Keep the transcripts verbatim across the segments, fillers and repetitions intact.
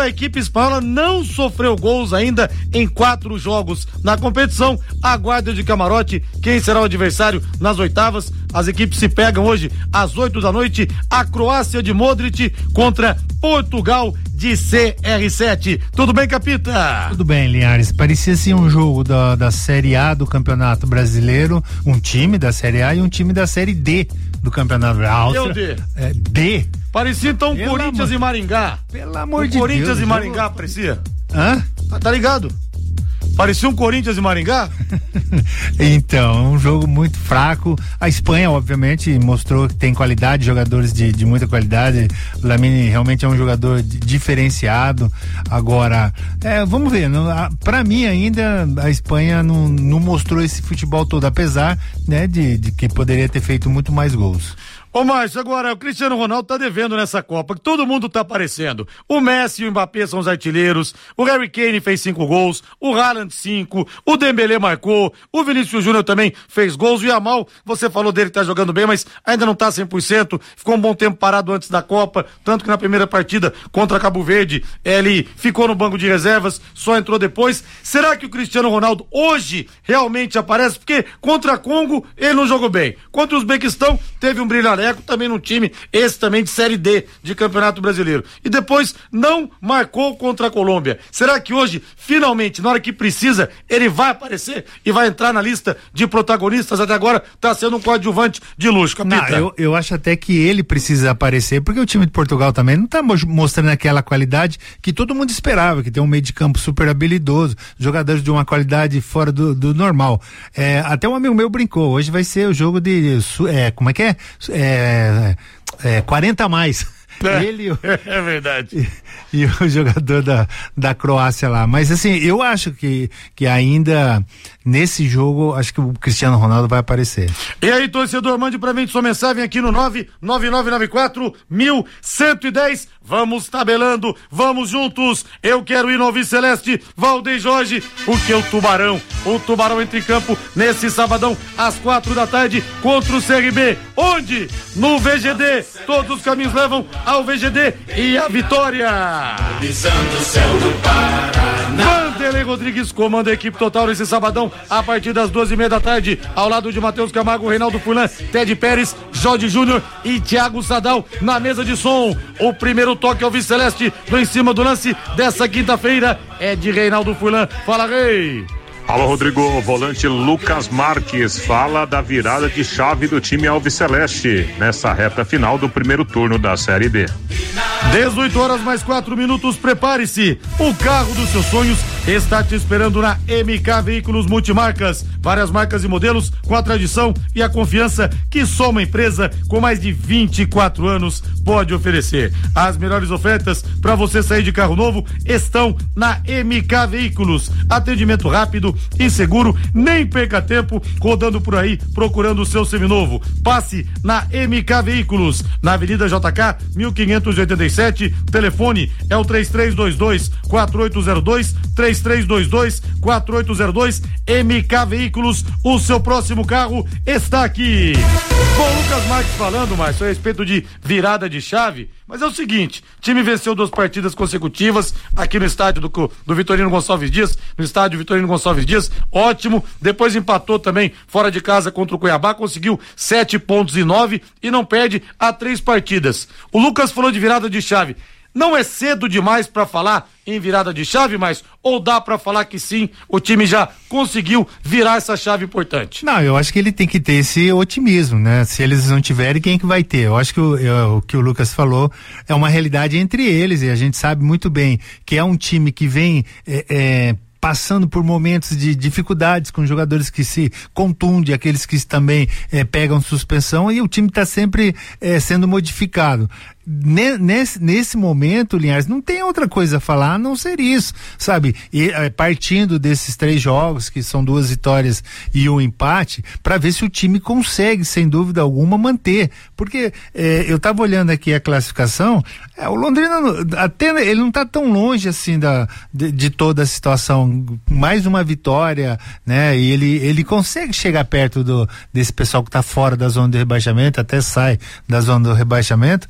a equipe espanhola não sofreu gols ainda em quatro jogos na competição. Aguarda de camarote quem será o adversário nas oitavas. As equipes se pegam hoje às oito da noite. A Croácia de Modric contra Portugal de C R sete. Tudo bem, Capita? Tudo bem, Linhares. Parecia assim um jogo da, da Série A do Campeonato Brasileiro, um time da Série A e um time da Série D do Campeonato Brasileiro. Eu D. É, D. Parecia então Pelo Corinthians amor... e Maringá. Pelo amor o de Corinthians Deus. e Maringá, jogo... parecia. Hã? Ah, tá ligado? Parecia um Corinthians e Maringá? Então, um jogo muito fraco. A Espanha, obviamente, mostrou que tem qualidade, jogadores de, de muita qualidade. O Lamine realmente é um jogador diferenciado. Agora, é, vamos ver. Não, a, pra mim, ainda, a Espanha não, não mostrou esse futebol todo, apesar, né, de, de que poderia ter feito muito mais gols. Ô Márcio, agora o Cristiano Ronaldo tá devendo nessa Copa, que todo mundo tá aparecendo. O Messi e o Mbappé são os artilheiros, o Harry Kane fez cinco gols, o Haaland cinco, o Dembélé marcou, o Vinícius Júnior também fez gols, o Yamal, você falou dele que tá jogando bem, mas ainda não tá cem por cento, ficou um bom tempo parado antes da Copa, tanto que na primeira partida contra Cabo Verde, ele ficou no banco de reservas, só entrou depois. Será que o Cristiano Ronaldo hoje realmente aparece? Porque contra Congo ele não jogou bem, contra o Uzbequistão teve um brilho também num time, esse também de Série D de Campeonato Brasileiro, e depois não marcou contra a Colômbia. Será que hoje, finalmente, na hora que precisa, ele vai aparecer e vai entrar na lista de protagonistas? Até agora tá sendo um coadjuvante de luxo, Capita. Não, eu, eu acho até que ele precisa aparecer, porque o time de Portugal também não tá mostrando aquela qualidade que todo mundo esperava, que tem um meio de campo super habilidoso, jogadores de uma qualidade fora do, do normal. É, até um amigo meu brincou, hoje vai ser o jogo de, é, como é que é? É, É, é, quarenta a mais. É, ele é verdade. E, e o jogador da, da Croácia lá. Mas assim, eu acho que, que ainda nesse jogo, acho que o Cristiano Ronaldo vai aparecer. E aí, torcedor, mande pra mim sua mensagem aqui no nove nove nove nove quatro um um um zero. Vamos tabelando, vamos juntos. Eu quero ir no Alvi Celeste, Valdeir Jorge, porque o Tubarão, o Tubarão entra em campo nesse sabadão às quatro da tarde contra o C R B. Onde? No V G D. Todos os caminhos levam ao V G D e a vitória. Vanderlei Rodrigues comanda a equipe total nesse sabadão a partir das duas e meia da tarde, ao lado de Matheus Camargo, Reinaldo Furlan, Ted Pérez, Jorge Júnior e Thiago Sadal na mesa de som. O primeiro toque ao Alvi Celeste do em cima do lance dessa quinta-feira é de Reinaldo Furlan. Fala, Rei! Alô, Rodrigo, volante Lucas Marques fala da virada de chave do time Alvi Celeste nessa reta final do primeiro turno da Série B. dezoito horas mais quatro minutos, prepare-se. O carro dos seus sonhos está te esperando na M K Veículos Multimarcas. Várias marcas e modelos com a tradição e a confiança que só uma empresa com mais de vinte e quatro anos pode oferecer. As melhores ofertas para você sair de carro novo estão na M K Veículos. Atendimento rápido e seguro, nem perca tempo rodando por aí procurando o seu seminovo. Passe na M K Veículos, na Avenida J K mil quinhentos e oitenta e sete. Telefone é o três três dois dois quatro oito zero dois, três três dois dois quatro oito zero dois. M K Veículos, o seu próximo carro está aqui. Bom, Lucas Marques falando, Márcio, a respeito de virada de chave, mas é o seguinte, time venceu duas partidas consecutivas aqui no estádio do, do Vitorino Gonçalves Dias, no estádio Vitorino Gonçalves Dias, ótimo, depois empatou também fora de casa contra o Cuiabá, conseguiu sete pontos e nove e não perde há três partidas. O Lucas falou de virada de chave. Não é cedo demais para falar em virada de chave, mas ou dá para falar que sim, o time já conseguiu virar essa chave importante? Não, eu acho que ele tem que ter esse otimismo, né? Se eles não tiverem, quem que vai ter? Eu acho que o, eu, o que o Lucas falou é uma realidade entre eles e a gente sabe muito bem que é um time que vem é, é, passando por momentos de dificuldades com jogadores que se contundem, aqueles que também eh, pegam suspensão, e o time está sempre eh, sendo modificado. Nesse, nesse momento, Linhares, não tem outra coisa a falar a não ser isso, sabe? E eh, partindo desses três jogos, que são duas vitórias e um empate, para ver se o time consegue, sem dúvida alguma, manter. Porque eh, eu estava olhando aqui a classificação, eh, o Londrina até ele não está tão longe assim da, de, de toda a situação. Mais uma vitória, né? E ele, ele consegue chegar perto do, desse pessoal que está fora da zona do rebaixamento, até sai da zona do rebaixamento.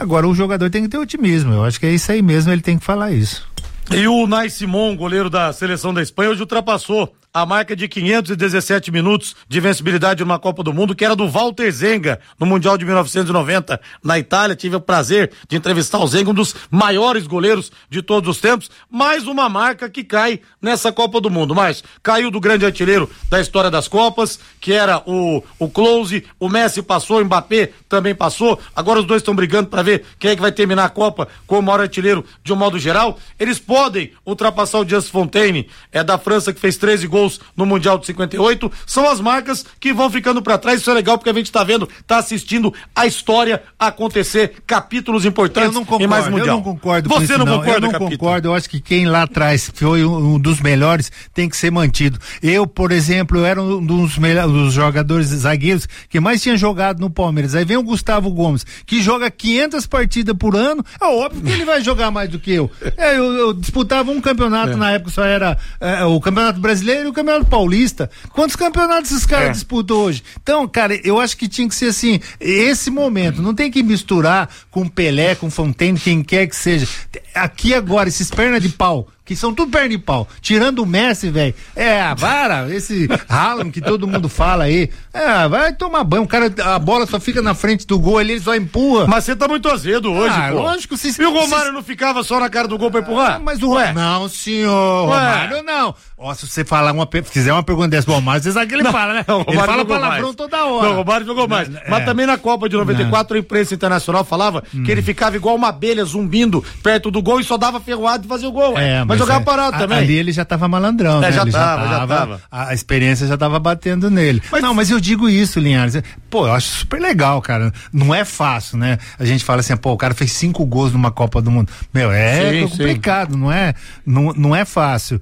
Agora o jogador tem que ter otimismo, eu acho que é isso aí mesmo, ele tem que falar isso. E o Nai Simon, goleiro da seleção da Espanha, hoje ultrapassou a marca de quinhentos e dezessete minutos de vencibilidade numa Copa do Mundo, que era do Walter Zenga, no Mundial de mil novecentos e noventa, na Itália. Tive o prazer de entrevistar o Zenga, um dos maiores goleiros de todos os tempos. Mais uma marca que cai nessa Copa do Mundo. Mas caiu do grande artilheiro da história das Copas, que era o, o Klose. O Messi passou, o Mbappé também passou. Agora os dois estão brigando para ver quem é que vai terminar a Copa como o maior artilheiro de um modo geral. Eles podem ultrapassar o Just Fontaine, é da França, que fez treze gols no Mundial de cinquenta e oito. São as marcas que vão ficando pra trás. Isso é legal porque a gente tá vendo, tá assistindo a história acontecer, capítulos importantes. Eu não concordo, em mais Mundial. Eu não concordo Você com isso, não, não concorda, Eu não capítulo? concordo, eu acho que quem lá atrás foi um dos melhores tem que ser mantido. Eu, por exemplo, eu era um dos, melhores, dos jogadores zagueiros que mais tinha jogado no Palmeiras. Aí vem o Gustavo Gomes, que joga quinhentas partidas por ano. É óbvio que ele vai jogar mais do que eu. É, eu, eu disputava um campeonato, é. na época só era é, o Campeonato Brasileiro e o Campeonato Paulista. Quantos campeonatos esses caras é. disputam hoje? Então, cara, eu acho que tinha que ser assim, esse momento, não tem que misturar com Pelé, com Fontaine, quem quer que seja. Aqui agora, esses pernas de pau, que são tudo perna de pau, tirando o Messi, velho, é a vara, esse Haaland que todo mundo fala aí, é, vai tomar banho, o cara, a bola só fica na frente do gol, ele só empurra. Mas você tá muito azedo hoje, ah, pô. Lógico, se, e o Romário se... não ficava só na cara do gol pra empurrar? Ah, mas o Romário, não, senhor, Ué. Romário não. Ó, se você falar uma, fizer uma pergunta dessa pro Romário, você sabe que ele não, fala, né? Não, ele fala palavrão mais. Toda hora. Não, o Romário jogou mais. Não, mas é. também na Copa de noventa e quatro, não. a imprensa internacional falava hum. que ele ficava igual uma abelha zumbindo perto do gol e só dava ferroado e fazia o gol. É, mas, mas jogava é, parado a, também. Ali ele já tava malandrão, é, né? Já, ele tava, já, tava, já tava. A, a experiência já tava batendo nele. Mas, não, mas eu digo isso, Linhares. Pô, eu acho super legal, cara. Não é fácil, né? A gente fala assim, pô, o cara fez cinco gols numa Copa do Mundo. Meu, é sim, complicado, sim. não é? Não, não é fácil.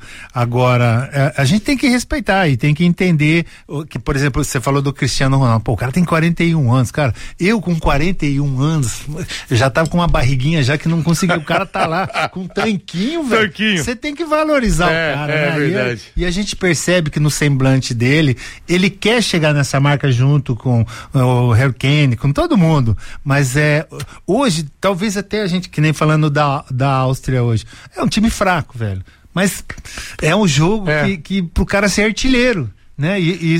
Agora, a, a gente tem que respeitar e tem que entender que, por exemplo, você falou do Cristiano Ronaldo. Pô, o cara tem quarenta e um anos, cara. Eu com quarenta e um anos, já tava com uma barriguinha já que não conseguiu. O cara tá lá com um tanquinho, velho. Você tem que valorizar é, o cara, é, né? Verdade. E, a, e a gente percebe que no semblante dele, ele quer chegar nessa marca junto com o Harry Kane, com todo mundo. Mas é, hoje, talvez até a gente, que nem falando da, da Áustria hoje, é um time fraco, velho. Mas é um jogo é. que, que pro cara ser artilheiro, né?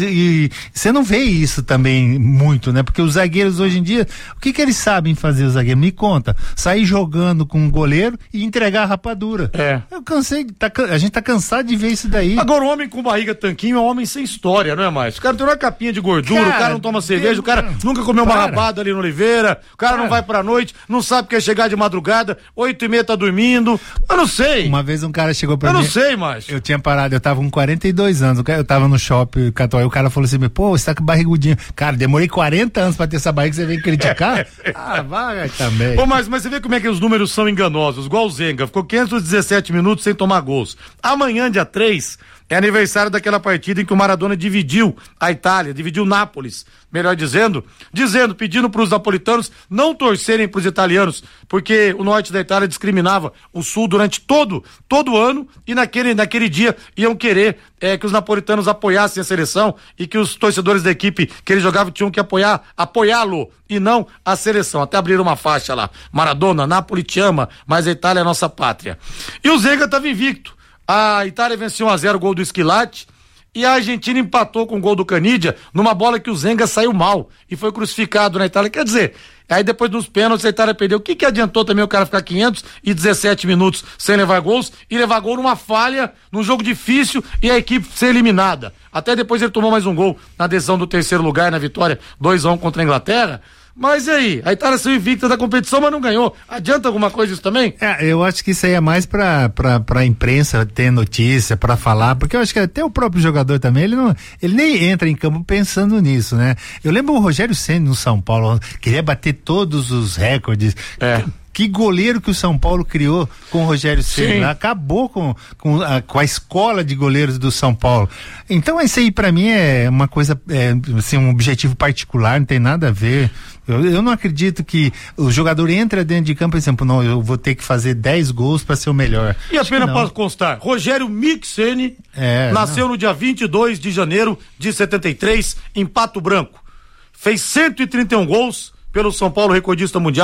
E você não vê isso também muito, né? Porque os zagueiros hoje em dia, o que que eles sabem fazer, os zagueiros? Me conta, sair jogando com um goleiro e entregar a rapadura. É. Eu cansei, tá, a gente tá cansado de ver isso daí. Agora, o homem com barriga tanquinho é um homem sem história, não é mais? O cara tem uma capinha de gordura, cara, o cara não toma cerveja, o cara nunca comeu para. uma rabada ali no Oliveira, o cara para. não vai pra noite, não sabe que é chegar de madrugada, oito e meia tá dormindo, eu não sei. Uma vez um cara chegou pra eu mim. Eu não sei mais. Eu tinha parado, eu tava com quarenta e dois anos, eu tava no shopping, Catuai, o cara falou assim, pô, você tá com barrigudinho. Cara, demorei quarenta anos pra ter essa barriga, você vem criticar? Ah, vai também. Pô, mas, mas você vê como é que os números são enganosos, igual o Zenga, ficou quinhentos e dezessete minutos sem tomar gols. Amanhã, dia três, é aniversário daquela partida em que o Maradona dividiu a Itália, dividiu Nápoles, melhor dizendo, dizendo, pedindo para os napolitanos não torcerem para os italianos, porque o norte da Itália discriminava o sul durante todo, todo ano, e naquele, naquele dia iam querer é, que os napolitanos apoiassem a seleção e que os torcedores da equipe que ele jogava tinham que apoiar, apoiá-lo e não a seleção. Até abriram uma faixa lá, Maradona, Nápoles te ama, mas a Itália é a nossa pátria. E o Zenga estava invicto. A Itália venceu um a zero o gol do Schillaci e a Argentina empatou com o gol do Canidia numa bola que o Zenga saiu mal e foi crucificado na Itália. Quer dizer, aí depois dos pênaltis a Itália perdeu. O que que adiantou também o cara ficar quinhentos e dezessete minutos sem levar gols e levar gol numa falha, num jogo difícil e a equipe ser eliminada? Até depois ele tomou mais um gol na decisão do terceiro lugar na vitória dois a um contra a Inglaterra. Mas e aí? A Itália saiu invicta da competição, mas não ganhou. Adianta alguma coisa isso também? É, eu acho que isso aí é mais pra, pra, pra imprensa ter notícia, pra falar, porque eu acho que até o próprio jogador também, ele não, ele nem entra em campo pensando nisso, né? Eu lembro o Rogério Ceni no São Paulo, queria bater todos os recordes. É. Que goleiro que o São Paulo criou com o Rogério Ceni, acabou com, com, a, com a escola de goleiros do São Paulo. Então isso aí pra mim é uma coisa, é, assim, um objetivo particular, não tem nada a ver. Eu, eu não acredito que o jogador entra dentro de campo, por exemplo, não, eu vou ter que fazer dez gols para ser o melhor. E apenas para constar, Rogério Mick Ceni é, nasceu não. no dia vinte e dois de janeiro de setenta e três em Pato Branco. Fez cento e trinta e um gols pelo São Paulo, recordista mundial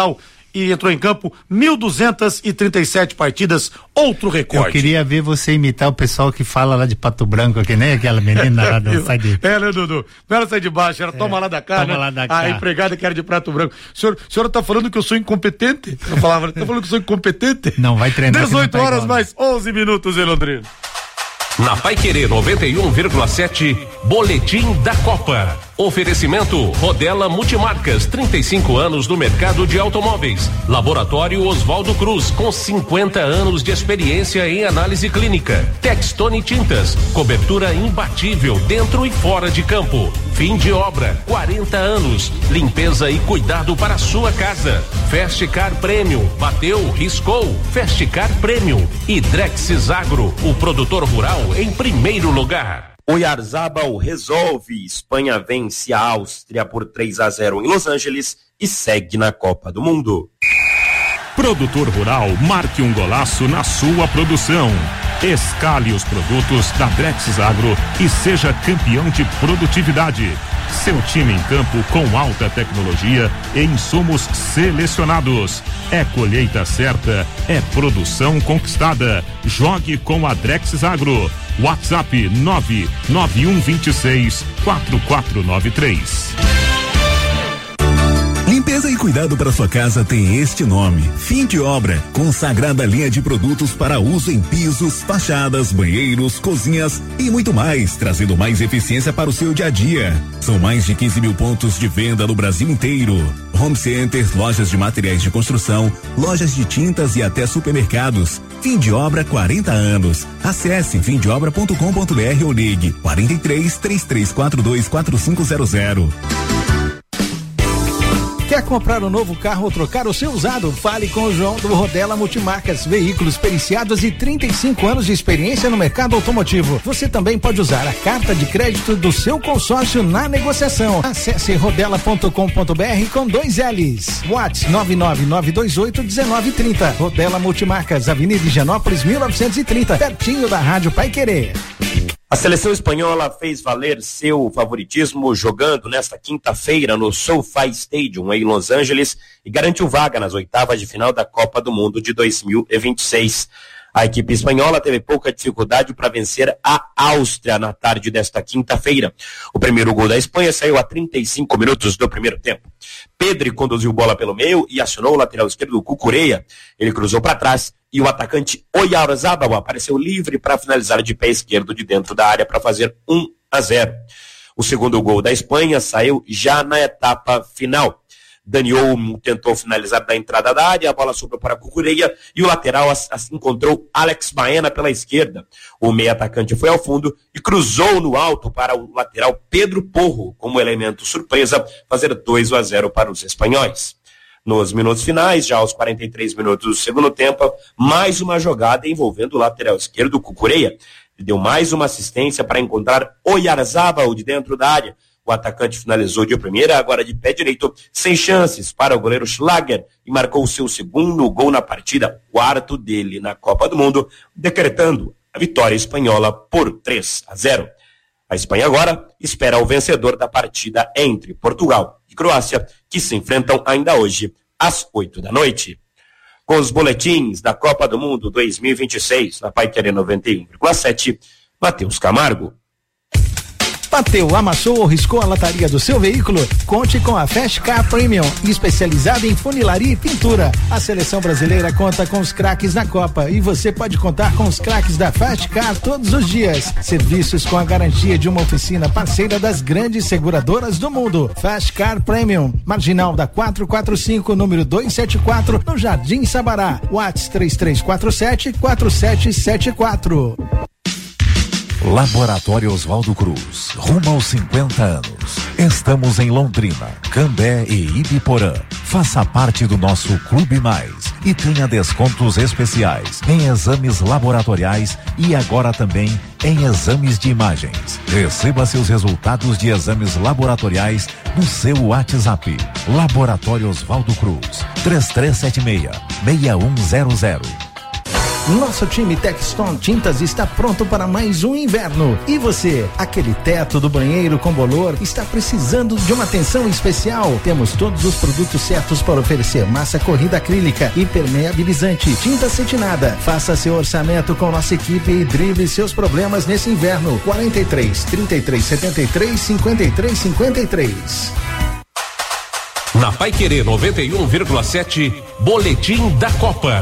e entrou em campo mil duzentas e trinta e sete partidas, outro recorde. Eu queria ver você imitar o pessoal que fala lá de Pato Branco, que nem aquela menina lá do sai de... É, né, Dudu? Não era sai de baixo, era é, toma lá da cá, toma né? lá da cá. A empregada que era de Pato Branco. O senhor, o senhor tá falando que eu sou incompetente? Eu falava, tá falando que eu sou incompetente? Não, vai treinar. dezoito tá horas igual, mais onze minutos em Londrina. Na Paiquerê noventa e um vírgula sete, Boletim da Copa. Oferecimento Rodela Multimarcas, trinta e cinco anos no mercado de automóveis. Laboratório Oswaldo Cruz, com cinquenta anos de experiência em análise clínica. Textone Tintas, cobertura imbatível dentro e fora de campo. Fim de obra, quarenta anos. Limpeza e cuidado para a sua casa. Fast Car Premium, bateu, riscou. Fast Car Premium. E Drexis Agro, o produtor rural em primeiro lugar. Oyarzabal resolve, Espanha vence a Áustria por três a zero em Los Angeles e segue na Copa do Mundo. Produtor rural, marque um golaço na sua produção. Escale os produtos da Drexis Agro e seja campeão de produtividade. Seu time em campo com alta tecnologia e insumos selecionados. É colheita certa, é produção conquistada. Jogue com a Drexis Agro. WhatsApp nove nove um dois seis quatro quatro nove três. Limpeza e cuidado para sua casa tem este nome: Fim de Obra, consagrada linha de produtos para uso em pisos, fachadas, banheiros, cozinhas e muito mais, trazendo mais eficiência para o seu dia a dia. São mais de quinze mil pontos de venda no Brasil inteiro. Home centers, lojas de materiais de construção, lojas de tintas e até supermercados. Fim de Obra, quarenta anos. Acesse fim de obra ponto com ponto br ou ligue quarenta e três, três três quatro dois, quatro cinco zero zero. Quer comprar um novo carro ou trocar o seu usado? Fale com o João do Rodela Multimarcas, veículos periciados e trinta e cinco anos de experiência no mercado automotivo. Você também pode usar a carta de crédito do seu consórcio na negociação. Acesse rodela ponto com ponto br com dois L's. WhatsApp nove nove nove dois oito um nove três zero. Rodela Multimarcas, Avenida Higienópolis mil novecentos e trinta, pertinho da Rádio Paiquerê. A seleção espanhola fez valer seu favoritismo jogando nesta quinta-feira no SoFi Stadium em Los Angeles e garantiu vaga nas oitavas de final da Copa do Mundo de dois mil e vinte e seis. A equipe espanhola teve pouca dificuldade para vencer a Áustria na tarde desta quinta-feira. O primeiro gol da Espanha saiu a trinta e cinco minutos do primeiro tempo. Pedri conduziu bola pelo meio e acionou o lateral esquerdo Cucurella. Ele cruzou para trás e o atacante Oyarzabal apareceu livre para finalizar de pé esquerdo de dentro da área para fazer um a zero. O segundo gol da Espanha saiu já na etapa final. Dani Olmo tentou finalizar da entrada da área, a bola sobrou para Cucurella e o lateral assim encontrou Alex Baena pela esquerda. O meio atacante foi ao fundo e cruzou no alto para o lateral Pedro Porro, como elemento surpresa, fazer dois a zero para os espanhóis. Nos minutos finais, já aos quarenta e três minutos do segundo tempo, mais uma jogada envolvendo o lateral esquerdo Cucurella. Ele deu mais uma assistência para encontrar Oyarzabal de dentro da área. O atacante finalizou de primeira, agora de pé direito, sem chances para o goleiro Schlager e marcou o seu segundo gol na partida, quarto dele na Copa do Mundo, decretando a vitória espanhola por três a zero. A Espanha agora espera o vencedor da partida entre Portugal e Croácia, que se enfrentam ainda hoje às oito da noite. Com os boletins da Copa do Mundo dois mil e vinte e seis, na Paiquerê noventa e um vírgula sete, Matheus Camargo. Bateu, amassou ou riscou a lataria do seu veículo? Conte com a Fast Car Premium, especializada em funilaria e pintura. A seleção brasileira conta com os craques na Copa e você pode contar com os craques da Fast Car todos os dias. Serviços com a garantia de uma oficina parceira das grandes seguradoras do mundo. Fast Car Premium, Marginal da quatrocentos e quarenta e cinco, número duzentos e setenta e quatro, no Jardim Sabará. WhatsApp três três quatro sete, quatro sete sete quatro. Laboratório Oswaldo Cruz, rumo aos cinquenta anos. Estamos em Londrina, Cambé e Ibiporã. Faça parte do nosso Clube Mais e tenha descontos especiais em exames laboratoriais e agora também em exames de imagens. Receba seus resultados de exames laboratoriais no seu WhatsApp. Laboratório Oswaldo Cruz, três três sete seis, seis um zero zero. Nosso time Texton Tintas está pronto para mais um inverno. E você, aquele teto do banheiro com bolor, está precisando de uma atenção especial? Temos todos os produtos certos para oferecer: massa corrida acrílica, impermeabilizante, tinta cetinada. Faça seu orçamento com nossa equipe e drible seus problemas nesse inverno. quarenta e três, trinta e três, setenta e três, cinquenta e três, cinquenta e três. Na Paiquerê noventa e um vírgula sete, Boletim da Copa.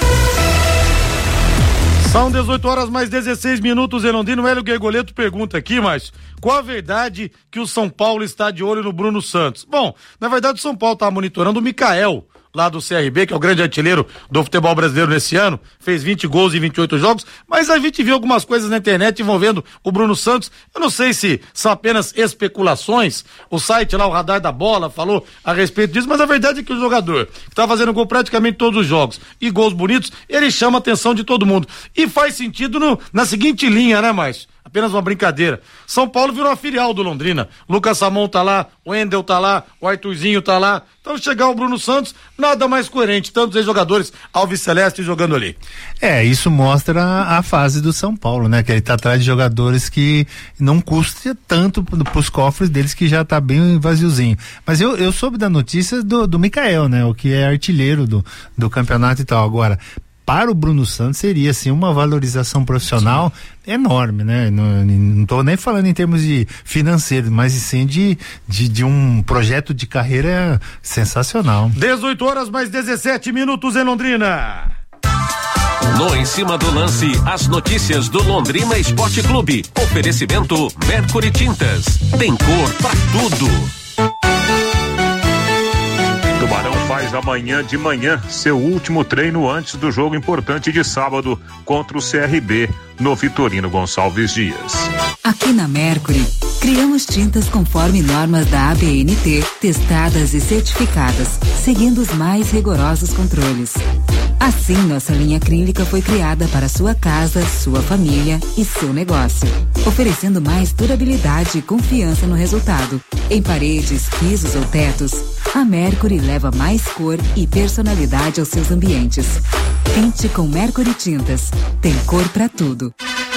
São dezoito horas mais dezesseis minutos em Londrina. O Hélio Gergoleto pergunta aqui, mas qual a verdade que o São Paulo está de olho no Bruno Santos? Bom, na verdade o São Paulo está monitorando o Mikael, lá do C R B, que é o grande artilheiro do futebol brasileiro nesse ano, fez vinte gols em vinte e oito jogos, mas a gente viu algumas coisas na internet envolvendo o Bruno Santos. Eu não sei se são apenas especulações, o site lá, o Radar da Bola, falou a respeito disso, mas a verdade é que o jogador que está fazendo gol praticamente todos os jogos e gols bonitos, ele chama a atenção de todo mundo. E faz sentido no, na seguinte linha, né, Márcio? Apenas uma brincadeira. São Paulo virou uma filial do Londrina. Lucas Samon tá lá, o Wendel tá lá, o Arthurzinho tá lá. Então chegar o Bruno Santos, nada mais coerente. Tantos ex-jogadores Alves Celeste jogando ali. É, isso mostra a, a fase do São Paulo, né? Que ele tá atrás de jogadores que não custa tanto pros cofres deles, que já tá bem vaziozinho. Mas eu, eu soube da notícia do, do Mikael, né? O que é artilheiro do, do campeonato e tal. Agora, para o Bruno Santos seria assim uma valorização profissional Sim. enorme, né? Não, não tô nem falando em termos de financeiro, mas sim de, de, de um projeto de carreira sensacional. dezoito horas mais dezessete minutos em Londrina. No Em Cima do Lance, as notícias do Londrina Esporte Clube. Oferecimento Mercury Tintas. Tem cor pra tudo. Tubarão faz amanhã de manhã seu último treino antes do jogo importante de sábado contra o C R B no Vitorino Gonçalves Dias. Aqui na Mercury, criamos tintas conforme normas da A B N T, testadas e certificadas, seguindo os mais rigorosos controles. Assim, nossa linha acrílica foi criada para sua casa, sua família e seu negócio, oferecendo mais durabilidade e confiança no resultado. Em paredes, pisos ou tetos, a Mercury leva mais cor e personalidade aos seus ambientes. Pinte com Mercury Tintas. Tem cor pra tudo.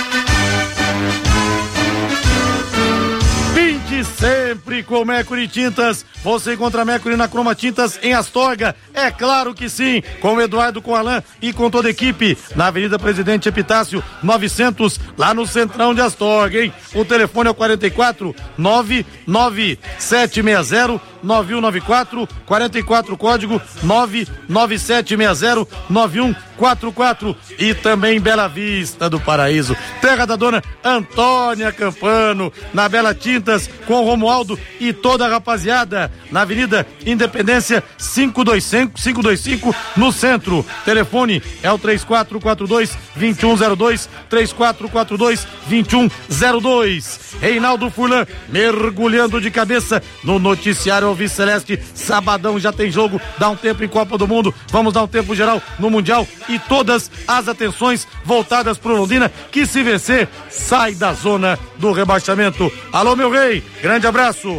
Pinte sempre com Mercury Tintas. Você encontra a Mercury na Croma Tintas em Astorga. É claro que sim. Com o Eduardo, com o Alain e com toda a equipe. Na Avenida Presidente Epitácio novecentos, lá no Centrão de Astorga, hein? O telefone é o quarenta e quatro, nove nove sete seis zero, nove um nove quatro, quarenta e quatro, código nove nove sete seis zero, nove um quatro quatro. E também Bela Vista do Paraíso, terra da dona Antônia Campano, na Bela Tintas, com o Romualdo e toda a rapaziada, na Avenida Independência quinhentos e vinte e cinco, no centro. Telefone é o três quatro quatro dois, dois um zero dois, três quatro quatro dois, dois um zero dois. Reinaldo Furlan mergulhando de cabeça no noticiário Alves Celeste. Sabadão já tem jogo, dá um tempo em Copa do Mundo, vamos dar um tempo geral no Mundial e todas as atenções voltadas pro Londrina, que se vencer sai da zona do rebaixamento. Alô, meu rei, grande abraço.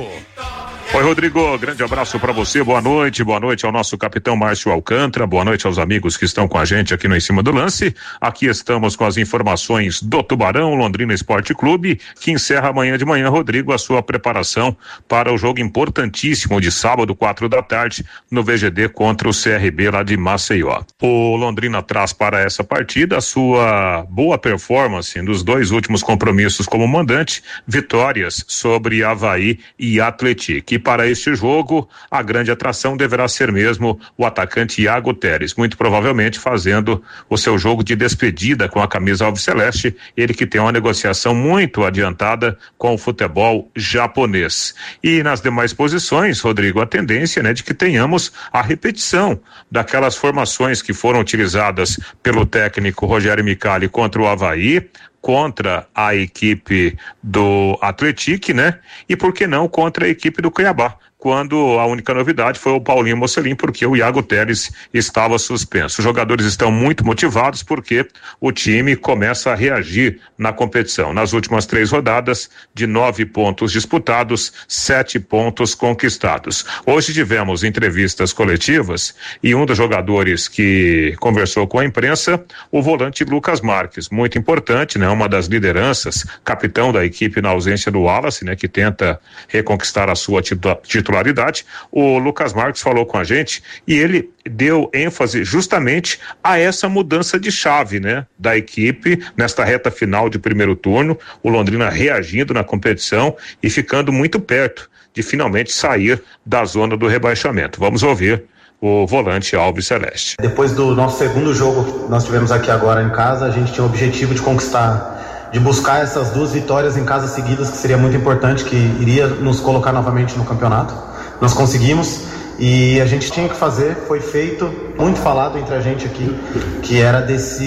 Oi, Rodrigo, grande abraço para você, boa noite, boa noite ao nosso capitão Márcio Alcântara, boa noite aos amigos que estão com a gente aqui no Em Cima do Lance. Aqui estamos com as informações do Tubarão, Londrina Esporte Clube, que encerra amanhã de manhã, Rodrigo, a sua preparação para o jogo importantíssimo de sábado, quatro da tarde, no V G D contra o C R B lá de Maceió. O Londrina traz para essa partida a sua boa performance nos dois últimos compromissos como mandante, vitórias sobre Avaí e Atlético. E para este jogo, a grande atração deverá ser mesmo o atacante Iago Teres, muito provavelmente fazendo o seu jogo de despedida com a camisa alviceleste, ele que tem uma negociação muito adiantada com o futebol japonês. E nas demais posições, Rodrigo, a tendência, né, de que tenhamos a repetição daquelas formações que foram utilizadas pelo técnico Rogério Micali contra o Avaí, contra a equipe do Atlético, né? E por que não contra a equipe do Cuiabá? quando a única novidade foi o Paulinho Mocelin, porque o Iago Teles estava suspenso. Os jogadores estão muito motivados porque o time começa a reagir na competição. Nas últimas três rodadas, de nove pontos disputados, sete pontos conquistados. Hoje tivemos entrevistas coletivas e um dos jogadores que conversou com a imprensa, o volante Lucas Marques, muito importante, né? Uma das lideranças, capitão da equipe na ausência do Wallace, né? Que tenta reconquistar a sua titularidade. Titularidade. O Lucas Marques falou com a gente e ele deu ênfase justamente a essa mudança de chave, né, da equipe nesta reta final de primeiro turno, o Londrina reagindo na competição e ficando muito perto de finalmente sair da zona do rebaixamento. Vamos ouvir o volante Alves Celeste. Depois do nosso segundo jogo que nós tivemos aqui agora em casa, a gente tinha o objetivo de conquistar, de buscar essas duas vitórias em casa seguidas, que seria muito importante, que iria nos colocar novamente no campeonato. Nós conseguimos e a gente tinha que fazer, foi feito, muito falado entre a gente aqui, que era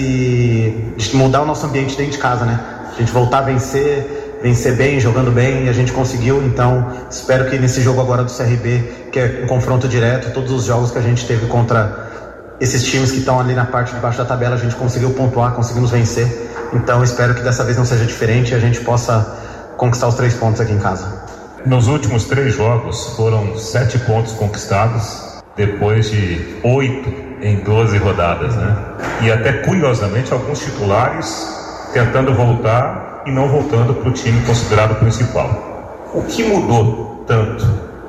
desse, de mudar o nosso ambiente dentro de casa, né? A gente voltar a vencer, vencer bem, jogando bem, e a gente conseguiu. Então espero que nesse jogo agora do C R B, que é um confronto direto, todos os jogos que a gente teve contra esses times que estão ali na parte de baixo da tabela, a gente conseguiu pontuar, conseguimos vencer. Então espero que dessa vez não seja diferente e a gente possa conquistar os três pontos aqui em casa. Nos últimos três jogos foram sete pontos conquistados, depois de oito em doze rodadas, né? E até curiosamente alguns titulares tentando voltar e não voltando para o time considerado principal. O que mudou tanto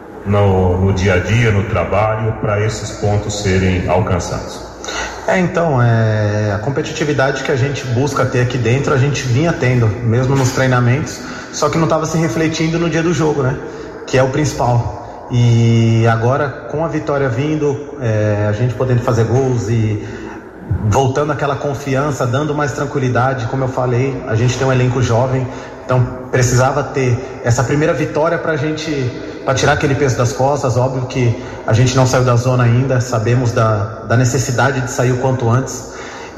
no, no dia a dia, no trabalho, para esses pontos serem alcançados? É, então, é, a competitividade que a gente busca ter aqui dentro, a gente vinha tendo, mesmo nos treinamentos, só que não estava se refletindo no dia do jogo, né? Que é o principal. E agora, com a vitória vindo, é, a gente podendo fazer gols e voltando aquela confiança, dando mais tranquilidade, como eu falei, a gente tem um elenco jovem, então precisava ter essa primeira vitória para a gente, para tirar aquele peso das costas. Óbvio que a gente não saiu da zona ainda, sabemos da, da necessidade de sair o quanto antes,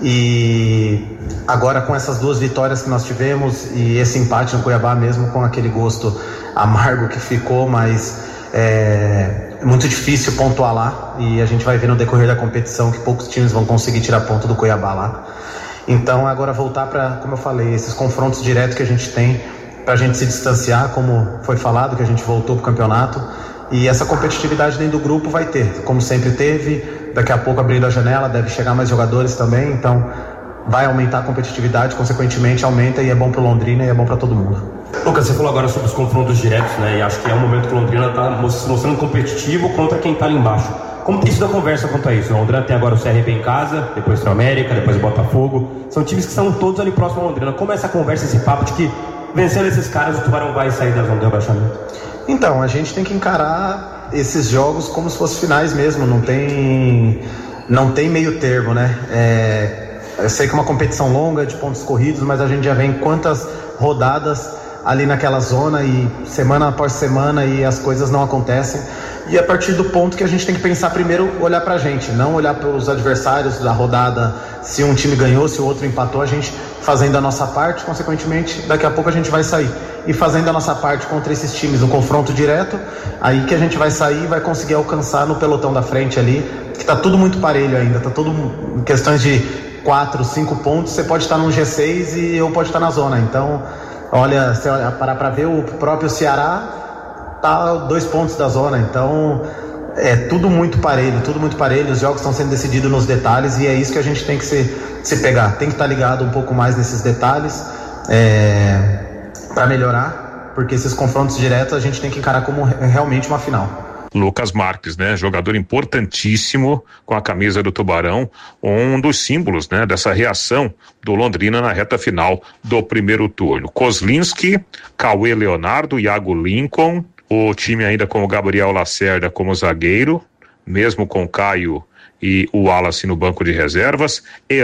e agora com essas duas vitórias que nós tivemos e esse empate no Cuiabá, mesmo com aquele gosto amargo que ficou, mas é, é muito difícil pontuar lá, e a gente vai ver no decorrer da competição que poucos times vão conseguir tirar ponto do Cuiabá lá. Então agora voltar para, como eu falei, esses confrontos diretos que a gente tem, para a gente se distanciar, como foi falado, que a gente voltou para o campeonato, e essa competitividade dentro do grupo vai ter, como sempre teve. Daqui a pouco, abrindo a janela, deve chegar mais jogadores também, então vai aumentar a competitividade, consequentemente aumenta, e é bom para o Londrina e é bom para todo mundo. Lucas, você falou agora sobre os confrontos diretos, né? E acho que é um momento que o Londrina está se mostrando competitivo contra quem está ali embaixo. Como tem sido a conversa quanto a isso? O Londrina tem agora o C R B em casa, depois tem o América, depois o Botafogo. São times que estão todos ali próximos ao Londrina. Como é essa conversa, esse papo de que vencendo esses caras o Tubarão vai sair da zona do rebaixamento? Então, a gente tem que encarar esses jogos como se fossem finais mesmo. Não tem, não tem meio termo, né? É, eu sei que é uma competição longa, de pontos corridos, mas a gente já vem quantas rodadas ali naquela zona, e semana após semana, e as coisas não acontecem. E a partir do ponto que a gente tem que pensar primeiro, olhar pra gente, não olhar para os adversários da rodada, se um time ganhou, se o outro empatou, a gente fazendo a nossa parte, consequentemente, daqui a pouco a gente vai sair. E fazendo a nossa parte contra esses times, um confronto direto, aí que a gente vai sair e vai conseguir alcançar no pelotão da frente ali, que tá tudo muito parelho ainda, tá tudo em questões de quatro, cinco pontos, você pode estar no G seis e eu pode estar na zona. Então, olha, se olhar, parar para ver, o próprio Ceará tá dois pontos da zona, então é tudo muito parelho, tudo muito parelho, os jogos estão sendo decididos nos detalhes, e é isso que a gente tem que se, se pegar, tem que estar ligado um pouco mais nesses detalhes, é, para melhorar, porque esses confrontos diretos a gente tem que encarar como realmente uma final. Lucas Marques, né? Jogador importantíssimo com a camisa do Tubarão, um dos símbolos, né? Dessa reação do Londrina na reta final do primeiro turno. Kozlinski, Cauê Leonardo, Iago Lincoln, o time ainda com o Gabriel Lacerda como zagueiro, mesmo com Caio e o Wallace no banco de reservas, Heron,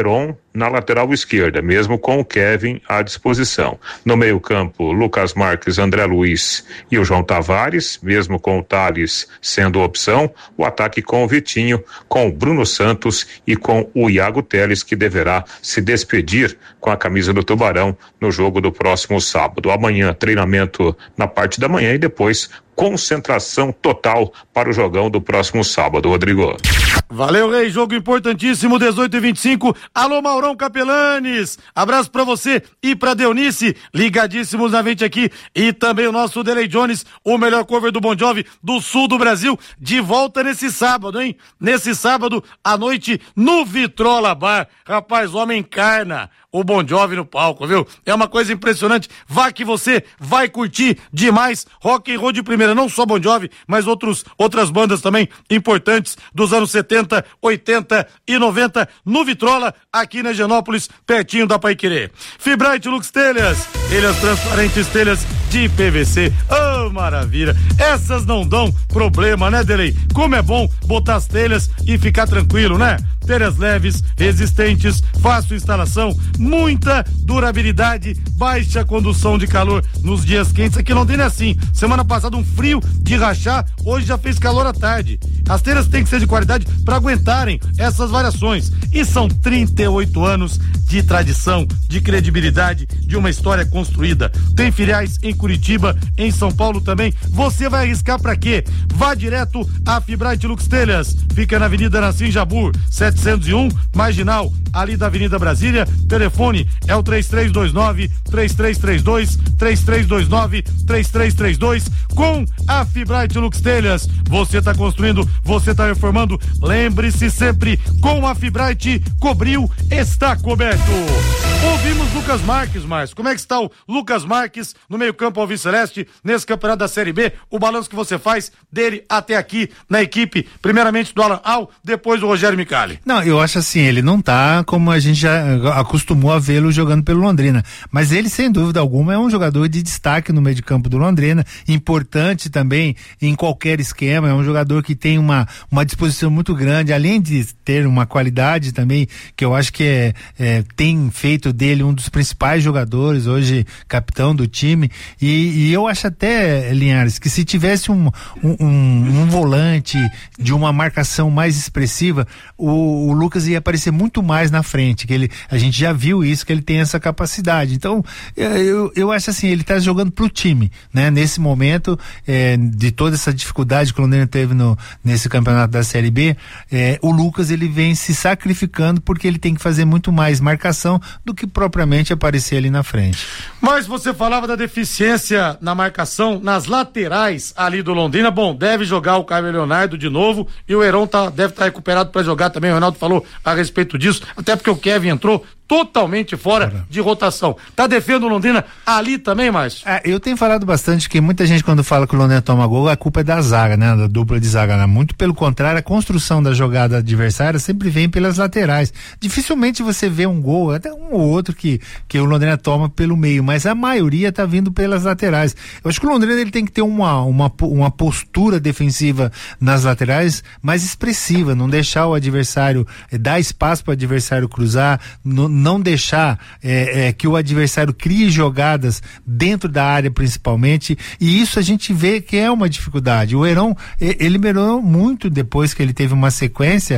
na lateral esquerda, mesmo com o Kevin à disposição. No meio-campo, Lucas Marques, André Luiz e o João Tavares, mesmo com o Thales sendo opção. O ataque com o Vitinho, com o Bruno Santos e com o Iago Teles, que deverá se despedir com a camisa do Tubarão no jogo do próximo sábado. Amanhã, treinamento na parte da manhã e depois concentração total para o jogão do próximo sábado, Rodrigo. Valeu, Rei, jogo importantíssimo, dezoito e vinte e cinco. Alô, Maurão Capelanes, abraço pra você e pra Deunice, ligadíssimos na vinte aqui, e também o nosso Delay Jones, o melhor cover do Bon Jovi do sul do Brasil, de volta nesse sábado, hein? Nesse sábado, à noite, no Vitrola Bar. Rapaz, homem encarna o Bon Jovi no palco, viu? É uma coisa impressionante. Vá que você vai curtir demais rock and roll de primeira, não só Bon Jovi, mas outros, outras bandas também importantes dos anos setenta, oitenta e noventa no Vitrola, aqui na Higienópolis, pertinho da Paiquerê. Fibrite Lux Telhas, telhas transparentes, telhas de P V C. Oh, maravilha! Essas não dão problema, né, Delei? Como é bom botar as telhas e ficar tranquilo, né? Telhas leves, resistentes, fácil instalação, muita durabilidade, baixa condução de calor nos dias quentes. Aqui não tem assim. Semana passada um frio de rachar, hoje já fez calor à tarde. As telhas têm que ser de qualidade para aguentarem essas variações. E são trinta e oito anos de tradição, de credibilidade, de uma história construída. Tem filiais em Curitiba, em São Paulo também. Você vai arriscar pra quê? Vá direto a Fibrite Lux Telhas. Fica na Avenida Nassim Jabur, setecentos e um, marginal, ali da Avenida Brasília. Telefone é o três três dois nove, três três três dois, três três dois nove, três três três dois. Com a Fibrite Lux Telhas, você está construindo, você está reformando. Lembre-se sempre, com a Fibrite, cobriu, está coberto. Ouvimos Lucas Marques, Márcio. Como é que está o Lucas Marques no meio-campo alviceleste nesse campeonato da Série B? O balanço que você faz dele até aqui na equipe, primeiramente do Alan Al, depois do Rogério Micali. Não, eu acho assim, ele não tá como a gente já acostumou a vê-lo jogando pelo Londrina, mas ele sem dúvida alguma é um jogador de destaque no meio de campo do Londrina, importante também em qualquer esquema, é um jogador que tem uma, uma disposição muito grande, além de ter uma qualidade também, que eu acho que é, é tem feito dele um dos principais jogadores, hoje capitão do time, e, e eu acho até, Linhares, que se tivesse um, um, um, um volante de uma marcação mais expressiva, o, o Lucas ia aparecer muito mais na frente, que ele, a gente já viu isso, que ele tem essa capacidade. Então, eu, eu acho assim, ele tá jogando pro time, né? Nesse momento, é, de toda essa dificuldade que o Londrina teve no, nesse campeonato da Série B, é, o Lucas, ele vem se sacrificando porque ele tem que fazer muito mais marcação do que propriamente aparecer ali na frente. Mas você falava da deficiência na marcação nas laterais ali do Londrina. Bom, deve jogar o Caio Leonardo de novo e o Heron tá, deve estar tá recuperado para jogar também. O Ronaldo falou a respeito disso, até porque o Kevin entrou totalmente fora Cara. de rotação. Tá defendendo o Londrina ali também, Márcio? É, eu tenho falado bastante que muita gente, quando fala que o Londrina toma gol, a culpa é da zaga, né? Da dupla de zaga, né? Muito pelo contrário, a construção da jogada adversária sempre vem pelas laterais. Dificilmente você vê um gol, até um ou outro que, que o Londrina toma pelo meio, mas a maioria tá vindo pelas laterais. Eu acho que o Londrina ele tem que ter uma, uma, uma postura defensiva nas laterais mais expressiva, não deixar o adversário, eh, dar espaço para o adversário cruzar, no, não deixar é, é, que o adversário crie jogadas dentro da área principalmente, e isso a gente vê que é uma dificuldade. O Heron, ele melhorou muito depois que ele teve uma sequência,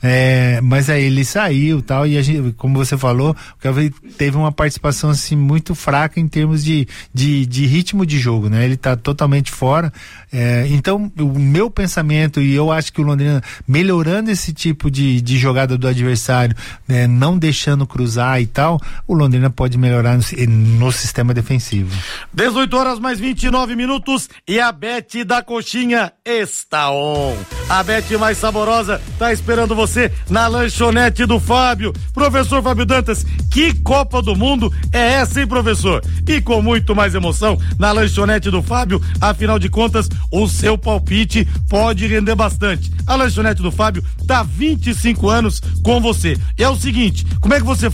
é, mas aí ele saiu tal, e a gente, como você falou, o Kevin teve uma participação assim muito fraca em termos de, de, de ritmo de jogo, né? Ele tá totalmente fora, é, então o meu pensamento, e eu acho que o Londrina melhorando esse tipo de, de jogada do adversário, né, não deixando cruzar e tal, o Londrina pode melhorar no, no sistema defensivo. dezoito horas mais vinte e nove minutos e a Bet da Coxinha está on. A Bet mais saborosa tá esperando você na lanchonete do Fábio. Professor Fábio Dantas, que Copa do Mundo é essa, hein, professor? E com muito mais emoção na lanchonete do Fábio, afinal de contas, o seu palpite pode render bastante. A lanchonete do Fábio tá há vinte e cinco anos com você. E é o seguinte, como é que você faz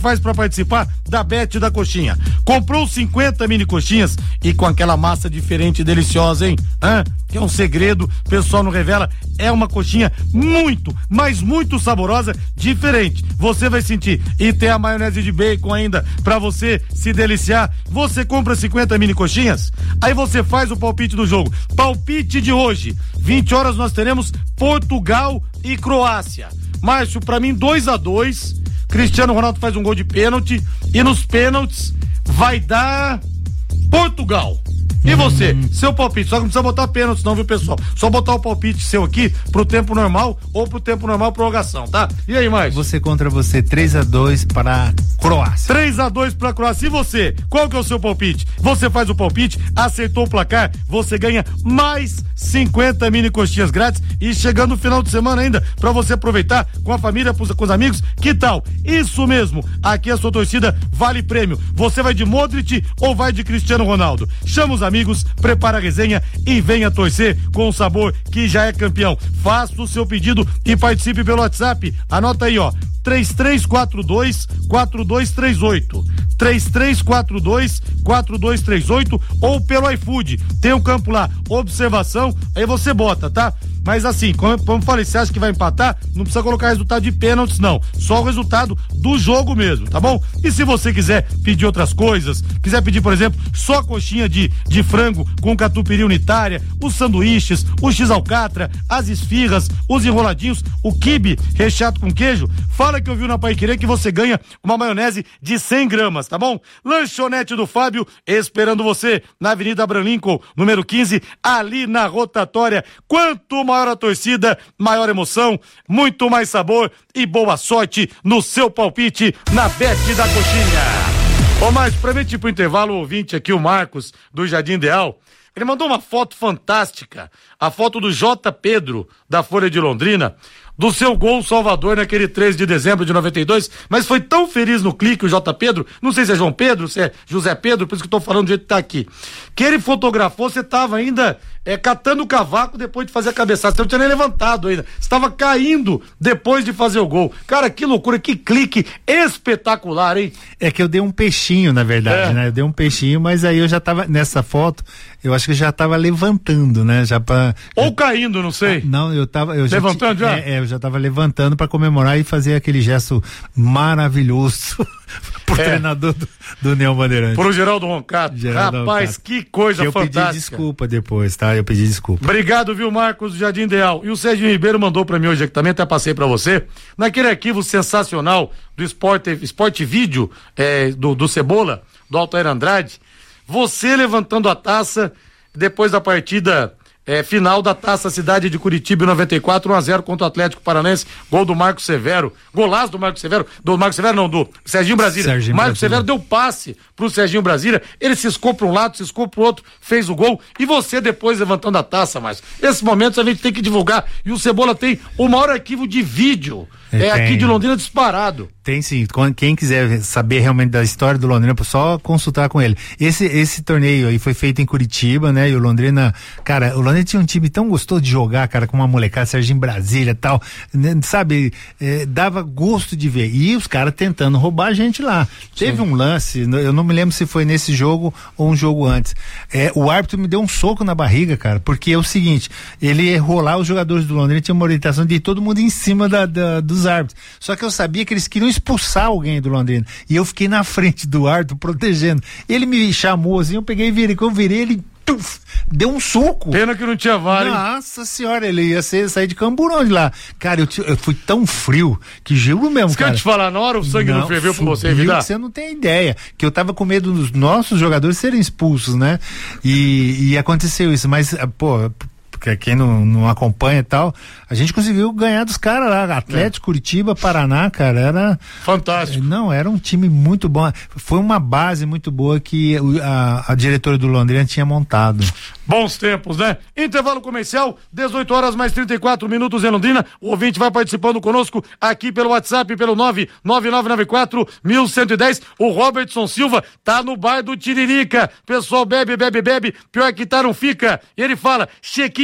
faz para participar da Bet da Coxinha? Comprou cinquenta mini coxinhas e com aquela massa diferente e deliciosa, hein? Hã? Que é um segredo, o pessoal não revela, é uma coxinha muito, mas muito saborosa, diferente. Você vai sentir. E tem a maionese de bacon ainda pra você se deliciar. Você compra cinquenta mini coxinhas, aí você faz o palpite do jogo. Palpite de hoje, vinte horas nós teremos Portugal e Croácia. Márcio, pra mim dois a dois, Cristiano Ronaldo faz um gol de pênalti e nos pênaltis vai dar Portugal. E você, hum. seu palpite, só que não precisa botar pênalti não, viu, pessoal? Só botar o palpite seu aqui pro tempo normal ou pro tempo normal prorrogação, tá? E aí, mais? Você contra você, três a dois para Croácia. três a dois para Croácia. E você, qual que é o seu palpite? Você faz o palpite, acertou o placar, você ganha mais cinquenta mini coxinhas grátis e chegando no final de semana ainda, pra você aproveitar com a família, com os amigos, que tal? Isso mesmo, aqui a sua torcida vale prêmio. Você vai de Modric ou vai de Cristiano Ronaldo? Chama os amigos, prepara a resenha e venha torcer com o sabor que já é campeão. Faça o seu pedido e participe pelo WhatsApp. Anota aí, ó, três três quatro dois quatro dois três oito, três três quatro dois quatro dois três oito ou pelo iFood. Tem um campo lá, observação, aí você bota, tá? Mas assim, como, como eu falei, você acha que vai empatar? Não precisa colocar resultado de pênaltis, não. Só o resultado do jogo mesmo, tá bom? E se você quiser pedir outras coisas, quiser pedir, por exemplo, só coxinha de, de frango com catupiry unitária, os sanduíches, o x-alcatra, as esfirras, os enroladinhos, o quibe recheado com queijo, fala que eu vi na Paiquerê que você ganha uma maionese de cem gramas, tá bom? Lanchonete do Fábio, esperando você na Avenida Abraham Lincoln, número quinze, ali na rotatória. Quanto maior a torcida, maior emoção, muito mais sabor e boa sorte no seu palpite na Bet da Coxinha. Ô, Márcio, pra mim, tipo, intervalo, o ouvinte aqui, o Marcos, do Jardim Ideal, ele mandou uma foto fantástica, a foto do J. Pedro, da Folha de Londrina, do seu gol Salvador naquele três de dezembro de noventa e dois, mas foi tão feliz no clique o J. Pedro, não sei se é João Pedro, se é José Pedro, por isso que eu tô falando do jeito que tá aqui, que ele fotografou, você tava ainda é, catando o cavaco depois de fazer a cabeçada, você não tinha nem levantado ainda, você tava caindo depois de fazer o gol. Cara, que loucura, que clique espetacular, hein? É que eu dei um peixinho, na verdade, é. né? Eu dei um peixinho, mas aí eu já tava, nessa foto, eu acho que eu já tava levantando, né? Já pra, Ou já... caindo, não sei. Ah, não, eu tava... Eu levantando já? já? É, é, eu já tava levantando pra comemorar e fazer aquele gesto maravilhoso pro é. treinador do, do União Bandeirante. Pro Geraldo Roncato. Geraldo Rapaz, Roncato. Que coisa que eu fantástica. Eu pedi desculpa depois, tá? Eu pedi desculpa. Obrigado, viu, Marcos, do Jardim Ideal. E o Sérgio Ribeiro mandou pra mim hoje aqui também, até passei pra você, naquele arquivo sensacional do Esporte, Esporte Vídeo, é, do, do Cebola, do Altair Andrade, você levantando a taça depois da partida é, final da Taça Cidade de Curitiba em noventa e quatro, um a zero contra o Atlético Paranaense, gol do Marcos Severo, golaço do Marcos Severo, do Marcos Severo não, do Serginho Brasília. Serginho Marcos Brasília. Severo deu passe pro Serginho Brasília, ele ciscou pra um lado, ciscou pro outro, fez o gol, e você depois levantando a taça, mas esses momentos a gente tem que divulgar, e o Cebola tem o maior arquivo de vídeo, é, é aqui de Londrina disparado. Tem sim, quem quiser saber realmente da história do Londrina, só consultar com ele. Esse, esse torneio aí foi feito em Curitiba, né? E o Londrina, cara, o Londrina tinha um time tão gostoso de jogar, cara, com uma molecada, Serginho Brasília e tal, né? Sabe, é, dava gosto de ver. E os caras tentando roubar a gente lá. Sim. Teve um lance, eu não me lembro se foi nesse jogo ou um jogo antes. É, o árbitro me deu um soco na barriga, cara, porque é o seguinte, ele errou lá, os jogadores do Londrina tinham uma orientação de ir todo mundo em cima da, da, dos árbitros. Só que eu sabia que eles queriam expulsar alguém do Londrina. E eu fiquei na frente do árbitro protegendo. Ele me chamou assim, eu peguei e virei. Quando eu virei, ele tuf, deu um soco. Pena que não tinha vara. Nossa senhora, ele ia ser, sair de camburão de lá. Cara, eu, eu fui tão frio que juro mesmo, cara. Quer te falar, na hora o sangue não, não ferveu pra você, vida? Você não tem ideia. Que eu tava com medo dos nossos jogadores serem expulsos, né? E, e aconteceu isso, mas, pô, porque quem não, não acompanha e tal, a gente conseguiu ganhar dos caras lá, Atlético, é. Curitiba, Paraná, cara, era... Fantástico. Não, era um time muito bom, foi uma base muito boa que a, a diretora do Londrina tinha montado. Bons tempos, né? Intervalo comercial, dezoito horas mais trinta e quatro minutos em Londrina, o ouvinte vai participando conosco aqui pelo WhatsApp, pelo nove nove nove nove quatro um um um zero, o Robertson Silva tá no bar do Tiririca, pessoal bebe, bebe, bebe, pior que tá não fica, e ele fala, chequinha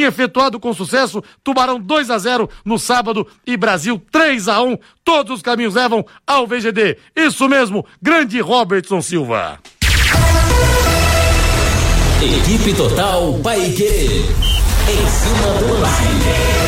efetuado com sucesso. Tubarão dois a zero no sábado e Brasil três a um. Todos os caminhos levam ao V G D. Isso mesmo, grande Robertson Silva. Equipe Total Paiquerê. Em cima do lance.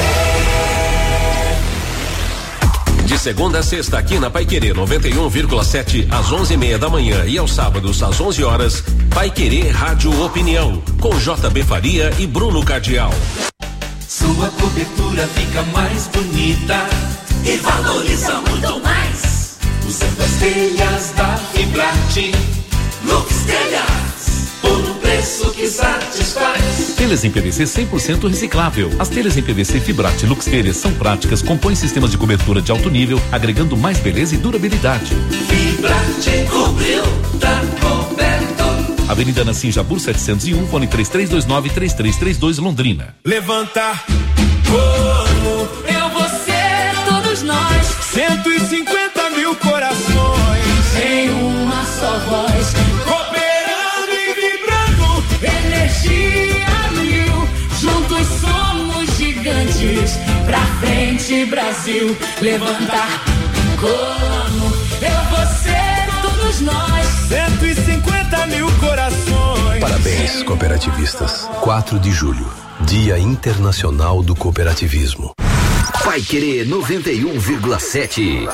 De segunda a sexta aqui na Paiquerê noventa e um vírgula sete às onze e meia da manhã e aos sábados às onze horas, Paiquerê Rádio Opinião com J B Faria e Bruno Cardial. Sua cobertura fica mais bonita e valoriza muito mais. Usando as telhas da Fibrate, Lux Telhas, por um preço que satisfaz. Telhas em P V C cem por cento reciclável. As telhas em P V C Fibrate Lux Telhas são práticas, compõem sistemas de cobertura de alto nível, agregando mais beleza e durabilidade. Fibrate cobriu, tá coberto. Avenida Nassim Jabur setecentos e um, fone três três dois nove, três três três dois, Londrina. Levanta, como eu, você, todos nós. cento e cinquenta mil corações em uma só voz. Cooperando e vibrando. Energia mil. Juntos somos gigantes. Pra frente, Brasil. Levantar, como eu, você, todos nós. cento e cinquenta mil corações. Parabéns, cooperativistas. quatro de julho, Dia Internacional do Cooperativismo. Paiquerê noventa e um vírgula sete.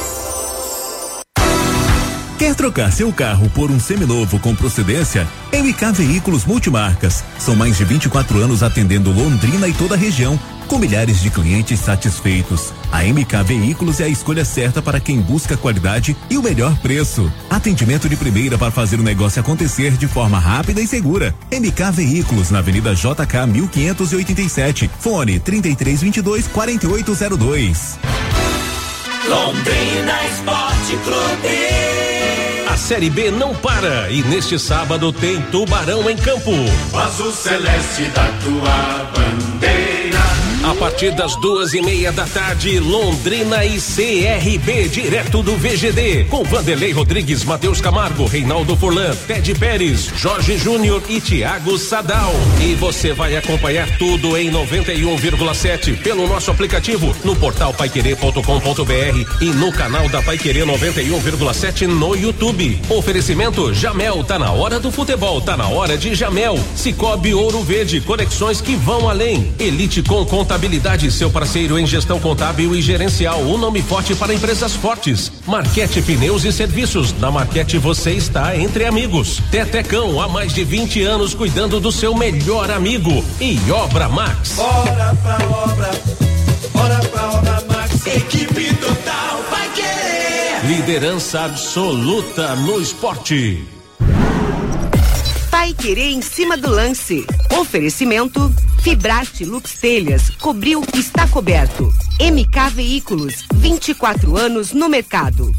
Quer trocar seu carro por um seminovo com procedência? M K Veículos Multimarcas. São mais de vinte e quatro anos atendendo Londrina e toda a região, com milhares de clientes satisfeitos. A M K Veículos é a escolha certa para quem busca qualidade e o melhor preço. Atendimento de primeira para fazer o negócio acontecer de forma rápida e segura. M K Veículos, na Avenida J K mil quinhentos e oitenta e sete. Fone trinta e três vinte e dois, quarenta e oito zero dois. Londrina Esporte Clube. A Série B não para e neste sábado tem Tubarão em campo. O azul celeste da tua bandeira. A partir das duas e meia da tarde, Londrina e C R B, direto do V G D, com Vanderlei Rodrigues, Matheus Camargo, Reinaldo Furlan, Ted Pérez, Jorge Júnior e Thiago Sadal. E você vai acompanhar tudo em noventa e um vírgula sete pelo nosso aplicativo, no portal paiquerê ponto com ponto br e no canal da Paiquerê noventa e um vírgula sete no YouTube. Oferecimento Jamel, tá na hora do futebol, tá na hora de Jamel. Cicobi Ouro Verde, conexões que vão além. Elite com Contabilidade, seu parceiro em gestão contábil e gerencial, um nome forte para empresas fortes. Marquete Pneus e Serviços, na Marquete você está entre amigos. Tetecão, há mais de vinte anos cuidando do seu melhor amigo. E Obra Max. Bora pra obra, bora pra Obra Max. Equipe Total vai querer. Liderança absoluta no esporte. Paiquerê em cima do lance. Oferecimento Fibrate Lux Telhas, cobriu, está coberto. M K Veículos, vinte e quatro anos no mercado.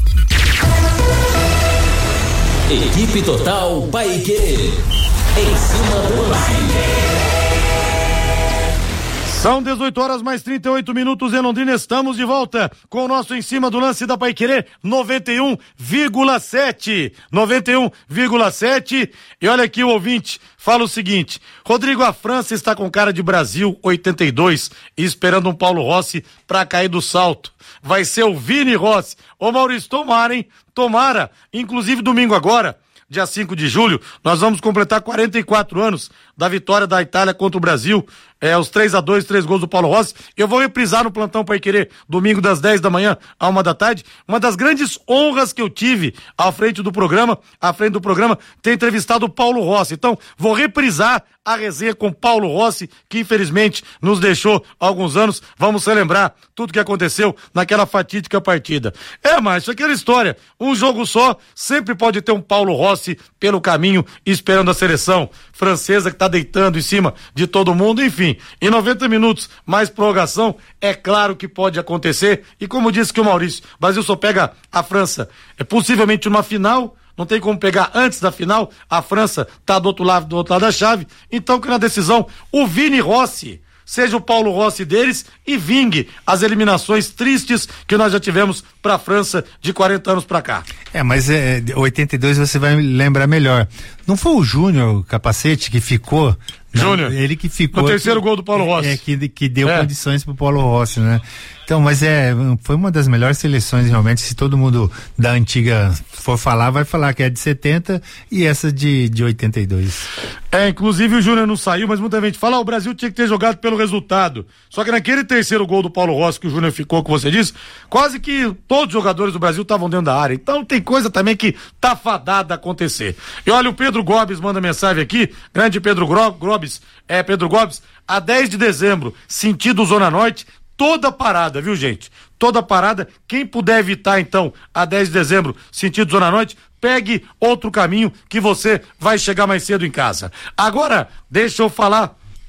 Equipe Total Paiquerê. Em cima do lance. São dezoito horas mais trinta e oito minutos em Londrina. Estamos de volta com o nosso Em Cima do Lance da Paiquerê noventa e um vírgula sete. noventa e um vírgula sete. E olha aqui o ouvinte fala o seguinte: Rodrigo, a França está com cara de Brasil oitenta e dois e esperando um Paulo Rossi pra cair do salto. Vai ser o Vini Rossi. Ô Maurício, tomara, hein? Tomara. Inclusive domingo agora, dia cinco de julho, nós vamos completar quarenta e quatro anos da vitória da Itália contra o Brasil, é, os três a dois, três gols do Paulo Rossi. Eu vou reprisar no plantão Paiquerê, domingo das dez da manhã a uma da tarde. Uma das grandes honras que eu tive à frente do programa, à frente do programa, ter entrevistado o Paulo Rossi. Então, vou reprisar a resenha com Paulo Rossi, que infelizmente nos deixou há alguns anos. Vamos relembrar tudo que aconteceu naquela fatídica partida. É, mas aquela história, um jogo só, sempre pode ter um Paulo Rossi pelo caminho, esperando a seleção francesa que tá deitando em cima de todo mundo. Enfim, em noventa minutos mais prorrogação, é claro que pode acontecer. E como disse que o Maurício, o Brasil só pega a França, é possivelmente uma final. Não tem como pegar antes da final. A França tá do outro lado, do outro lado da chave. Então que na decisão o Vini Rossi seja o Paulo Rossi deles e vingue as eliminações tristes que nós já tivemos pra França de quarenta anos pra cá. É, mas é, oitenta e dois você vai lembrar melhor. Não foi o Júnior Capacete que ficou Júnior. Ele que ficou. O terceiro que, gol do Paulo Rossi. É, que, que deu é. condições pro Paulo Rossi, né? Então, mas é, foi uma das melhores seleções realmente, se todo mundo da antiga for falar, vai falar que é de setenta e essa de, de oitenta e dois. É, inclusive o Júnior não saiu, mas muita gente fala, ah, o Brasil tinha que ter jogado pelo resultado. Só que naquele terceiro gol do Paulo Rossi que o Júnior ficou, que você disse, quase que todos os jogadores do Brasil estavam dentro da área. Então tem coisa também que tá fadada a acontecer. E olha, o Pedro Gobes manda mensagem aqui, grande Pedro Gobes, é, Pedro Gobes, a dez de dezembro, sentido Zona Norte, toda parada, viu, gente? Toda parada. Quem puder evitar, então, a dez de dezembro, sentido Zona Norte, pegue outro caminho que você vai chegar mais cedo em casa. Agora, deixa eu falar.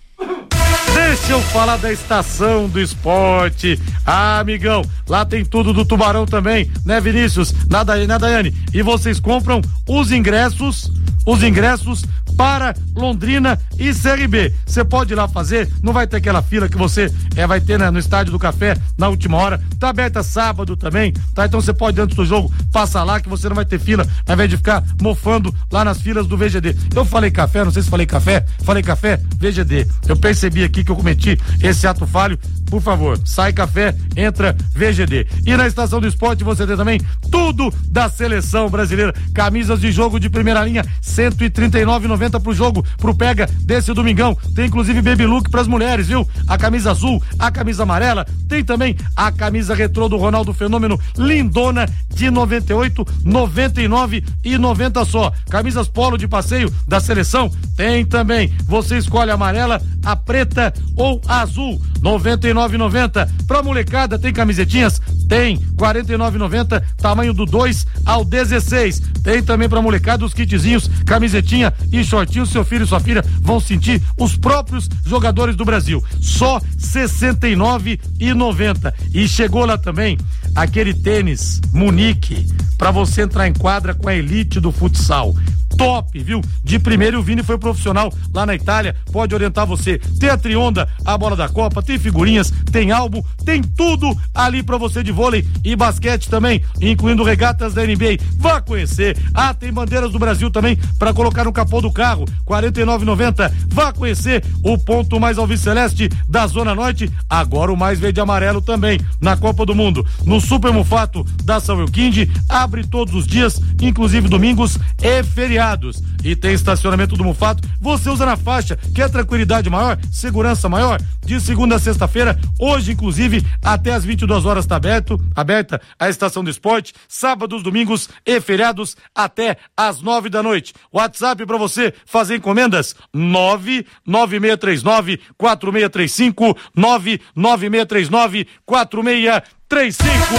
Deixa eu falar da Estação do Esporte. Ah, amigão, lá tem tudo do Tubarão também, né, Vinícius? Nada, né, Daiane? E vocês compram os ingressos, os ingressos para Londrina e C R B. Você pode ir lá fazer, não vai ter aquela fila que você é, vai ter, né, no Estádio do Café na última hora. Tá aberta sábado também, tá? Então você pode, antes do jogo, passar lá que você não vai ter fila, ao invés de ficar mofando lá nas filas do V G D. Eu falei café, não sei se falei café, falei café, V G D. Eu percebi aqui que eu cometi esse ato falho. Por favor, sai café, entra V G D. E na Estação do Esporte você tem também tudo da seleção brasileira. Camisas de jogo de primeira linha, cento e trinta e nove reais e noventa centavos pro jogo, pro pega desse domingão. Tem inclusive baby look pras mulheres, viu? A camisa azul, a camisa amarela, tem também a camisa retrô do Ronaldo Fenômeno, lindona, de noventa e oito, noventa e nove e noventa só. Camisas polo de passeio da seleção, tem também. Você escolhe a amarela, a preta ou a azul, noventa e nove e noventa. Pra molecada tem camisetinhas? Tem, quarenta e nove e noventa, tamanho do dois ao dezesseis. Tem também pra molecada os kitzinhos, camisetinha e shortinho. Seu filho e sua filha vão sentir os próprios jogadores do Brasil. Só sessenta e nove e noventa. E chegou lá também aquele tênis Munique pra você entrar em quadra com a elite do futsal. Top, viu? De primeiro, o Vini foi profissional lá na Itália, pode orientar você. Tem a Trionda, a bola da Copa, tem figurinhas, tem álbum, tem tudo ali pra você de vôlei e basquete também, incluindo regatas da N B A. Vá conhecer. Ah, tem bandeiras do Brasil também pra colocar no capô do carro, quarenta e nove e noventa. Vá conhecer o ponto mais alviceleste da Zona Norte, agora o mais verde e amarelo também, na Copa do Mundo. No Super Mufato da São Euquinde, abre todos os dias, inclusive domingos e feriados. E tem estacionamento do Mufato, você usa na faixa, quer tranquilidade maior, segurança maior, de segunda a sexta-feira, hoje inclusive até as vinte e duas horas está aberto, aberta a Estação do Esporte, sábados, domingos e feriados até as nove da noite. WhatsApp para você fazer encomendas, nove nove seis três nove quatro seis três cinco, nove nove seis três nove quatro seis três cinco.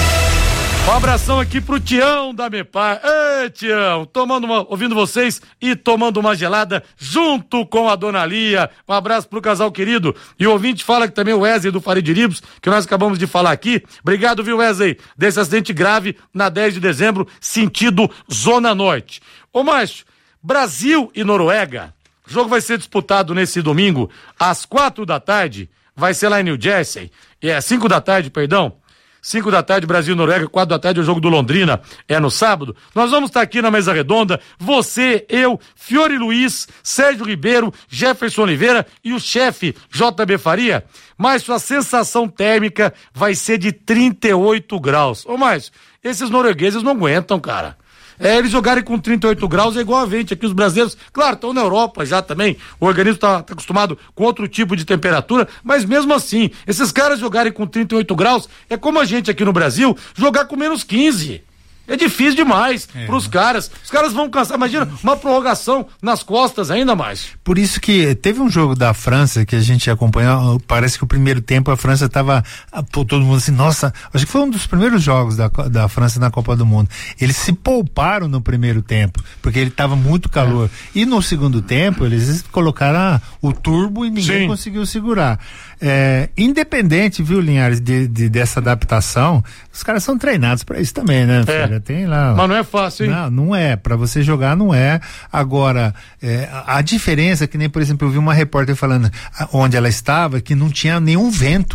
Um abração aqui pro Tião da Mepar. Ei, Tião, tomando uma, ouvindo vocês e tomando uma gelada junto com a Dona Lia. Um abraço pro casal querido. E o ouvinte fala que também o Wesley do Farid Ribos, que nós acabamos de falar aqui. Obrigado, viu, Wesley, desse acidente grave na dez de dezembro, sentido Zona Norte. Ô, Márcio, Brasil e Noruega, o jogo vai ser disputado nesse domingo às quatro da tarde, vai ser lá em New Jersey, é, cinco da tarde, perdão. cinco da tarde, Brasil e Noruega, quatro da tarde, o jogo do Londrina é no sábado. Nós vamos estar aqui na mesa redonda, você, eu, Fiore Luiz, Sérgio Ribeiro, Jefferson Oliveira e o chefe J B Faria. Márcio, a sensação térmica vai ser de trinta e oito graus. Ô, Márcio, esses noruegueses não aguentam, cara. É, eles jogarem com trinta e oito graus é igual a gente aqui, os brasileiros, claro, estão na Europa já também, o organismo está tá acostumado com outro tipo de temperatura, mas mesmo assim, esses caras jogarem com trinta e oito graus, é como a gente aqui no Brasil, jogar com menos quinze. É difícil demais é. pros caras. Os caras vão cansar. Imagina uma prorrogação nas costas ainda mais. Por isso que teve um jogo da França que a gente acompanhou. Parece que o primeiro tempo a França tava. Todo mundo assim, nossa. Acho que foi um dos primeiros jogos da, da França na Copa do Mundo. Eles se pouparam no primeiro tempo, porque ele tava muito calor. É. E no segundo tempo, eles colocaram ah, o turbo e ninguém Sim. conseguiu segurar. É, independente, viu, Linhares, de, de, dessa adaptação, os caras são treinados para isso também, né, filha? É. Tem lá. Mas não é fácil, hein? Não, não é. Para você jogar, não é. Agora, é, a, a diferença, que nem, por exemplo, eu vi uma repórter falando onde ela estava, que não tinha nenhum vento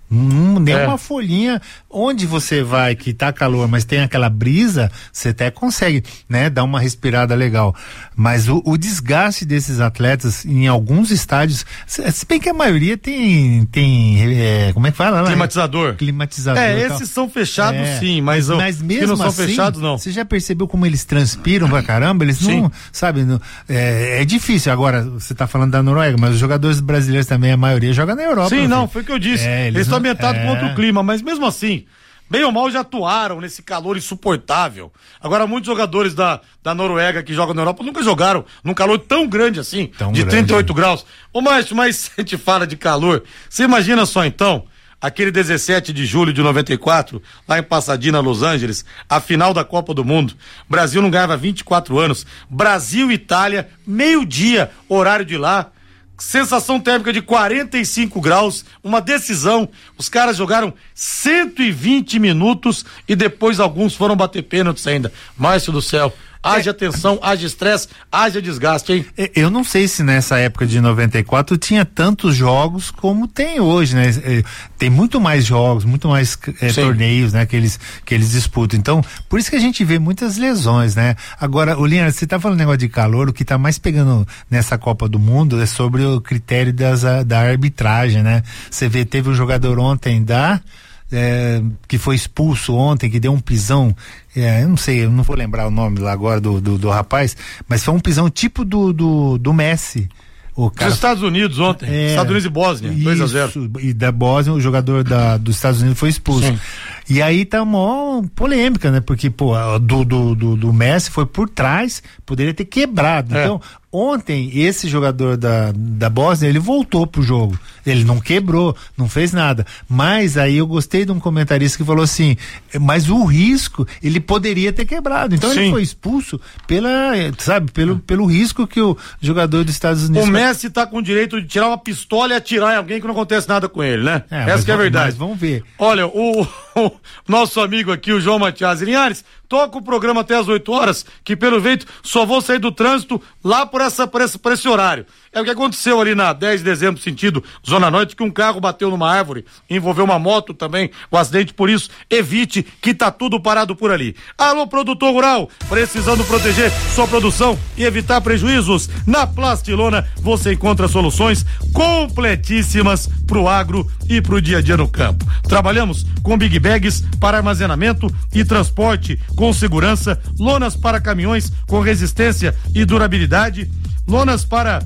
Hum, nem É. uma folhinha. Onde você vai que tá calor, mas tem aquela brisa, você até consegue, né, dar uma respirada legal. Mas o, o desgaste desses atletas em alguns estádios, se, se bem que a maioria tem, tem é, como é que fala lá? Climatizador. Climatizador. É, e tal. esses são fechados É, sim, mas, mas o, mesmo que não são assim, fechados não. Você já percebeu como eles transpiram pra caramba? Eles Sim. não, sabe, não, é, é difícil. Agora, você tá falando da Noruega, mas os jogadores brasileiros também, a maioria joga na Europa. Sim, meu não, filho. foi o que eu disse. É, eles estão não- ambientados é. contra o clima, mas mesmo assim, bem ou mal já atuaram nesse calor insuportável. Agora, muitos jogadores da, da Noruega que jogam na Europa nunca jogaram num calor tão grande assim, Tão de grande. trinta e oito graus. Ô, Márcio, mas se a gente fala de calor, você imagina só então, aquele dezessete de julho de noventa e quatro, lá em Pasadena, Los Angeles, a final da Copa do Mundo. O Brasil não ganhava há vinte e quatro anos. Brasil e Itália, meio-dia, horário de lá. Sensação térmica de quarenta e cinco graus, uma decisão. Os caras jogaram cento e vinte minutos e depois alguns foram bater pênaltis ainda. Márcio do céu, haja tensão, haja estresse, haja desgaste, hein? É, eu não sei se nessa época de noventa e quatro tinha tantos jogos como tem hoje, né? É, tem muito mais jogos, muito mais é, torneios, né? Que eles, que eles disputam. Então, por isso que a gente vê muitas lesões, né? Agora, o Leandro, você tá falando negócio de calor, o que tá mais pegando nessa Copa do Mundo é sobre o critério das, da arbitragem, né? Você vê, teve um jogador ontem da... É, que foi expulso ontem, que deu um pisão, é, eu não sei, eu não vou lembrar o nome lá agora do, do, do rapaz, mas foi um pisão tipo do, do, do Messi. O cara, Dos Estados Unidos ontem, É, Estados Unidos e Bósnia, dois a zero. isso, e da Bósnia, o jogador da, dos Estados Unidos foi expulso. Sim. E aí tá mó polêmica, né? Porque, pô, a do, do, do, do Messi foi por trás, poderia ter quebrado. É. Então, ontem, esse jogador da, da Bósnia, ele voltou pro jogo. Ele não quebrou, não fez nada. Mas aí eu gostei de um comentarista que falou assim, mas o risco, ele poderia ter quebrado. Então Sim. ele foi expulso pela, sabe, pelo, pelo risco que o jogador dos Estados Unidos... O Messi tá com o direito de tirar uma pistola e atirar em alguém que não acontece nada com ele, né? É, Essa mas que é a vamos- verdade. mas vamos ver. Olha, o, o nosso amigo aqui, o João Matias Linhares, toca o programa até as oito horas, que pelo jeito só vou sair do trânsito lá por, essa, por, esse, por esse horário. É o que aconteceu ali na dez de dezembro, sentido Zona Norte, que um carro bateu numa árvore, envolveu uma moto também, o acidente, por isso, evite que tá tudo parado por ali. Alô, produtor rural, precisando proteger sua produção e evitar prejuízos? Na Plastilona você encontra soluções completíssimas pro agro e pro dia a dia no campo. Trabalhamos com big bags para armazenamento e transporte com segurança, lonas para caminhões com resistência e durabilidade, lonas para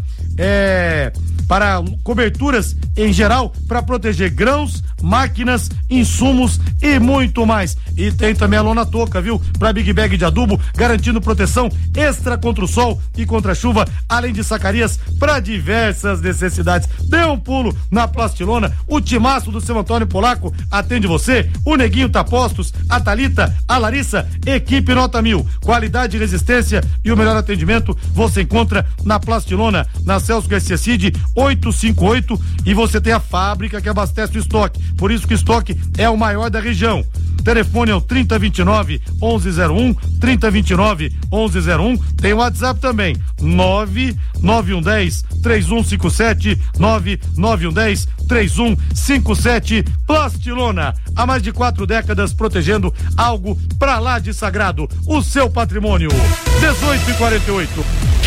é, para coberturas em geral para proteger grãos, máquinas, insumos e muito mais. E tem também a lona touca, viu? Para big bag de adubo, garantindo proteção extra contra o sol e contra a chuva, além de sacarias para diversas necessidades. Dê um pulo na Plastilona, o timaço do seu Antônio Polaco atende você, o Neguinho tá postos, a Thalita, a Larissa, equipe nota mil, qualidade, resistência e o melhor atendimento você encontra na Plastilona, na Celso Garcia Cid oitocentos e cinquenta e oito, e você tem a fábrica que abastece o estoque, por isso que o estoque é o maior da região. Telefone é o trinta vinte e nove, onze zero um, trinta vinte e nove, onze zero um, tem o WhatsApp também, nove nove um um zero, três um cinco sete, nove nove um um zero, três um cinco sete. Plastilona, há mais de quatro décadas protegendo algo pra lá de sagrado, o seu patrimônio. dezoito e quarenta e oito.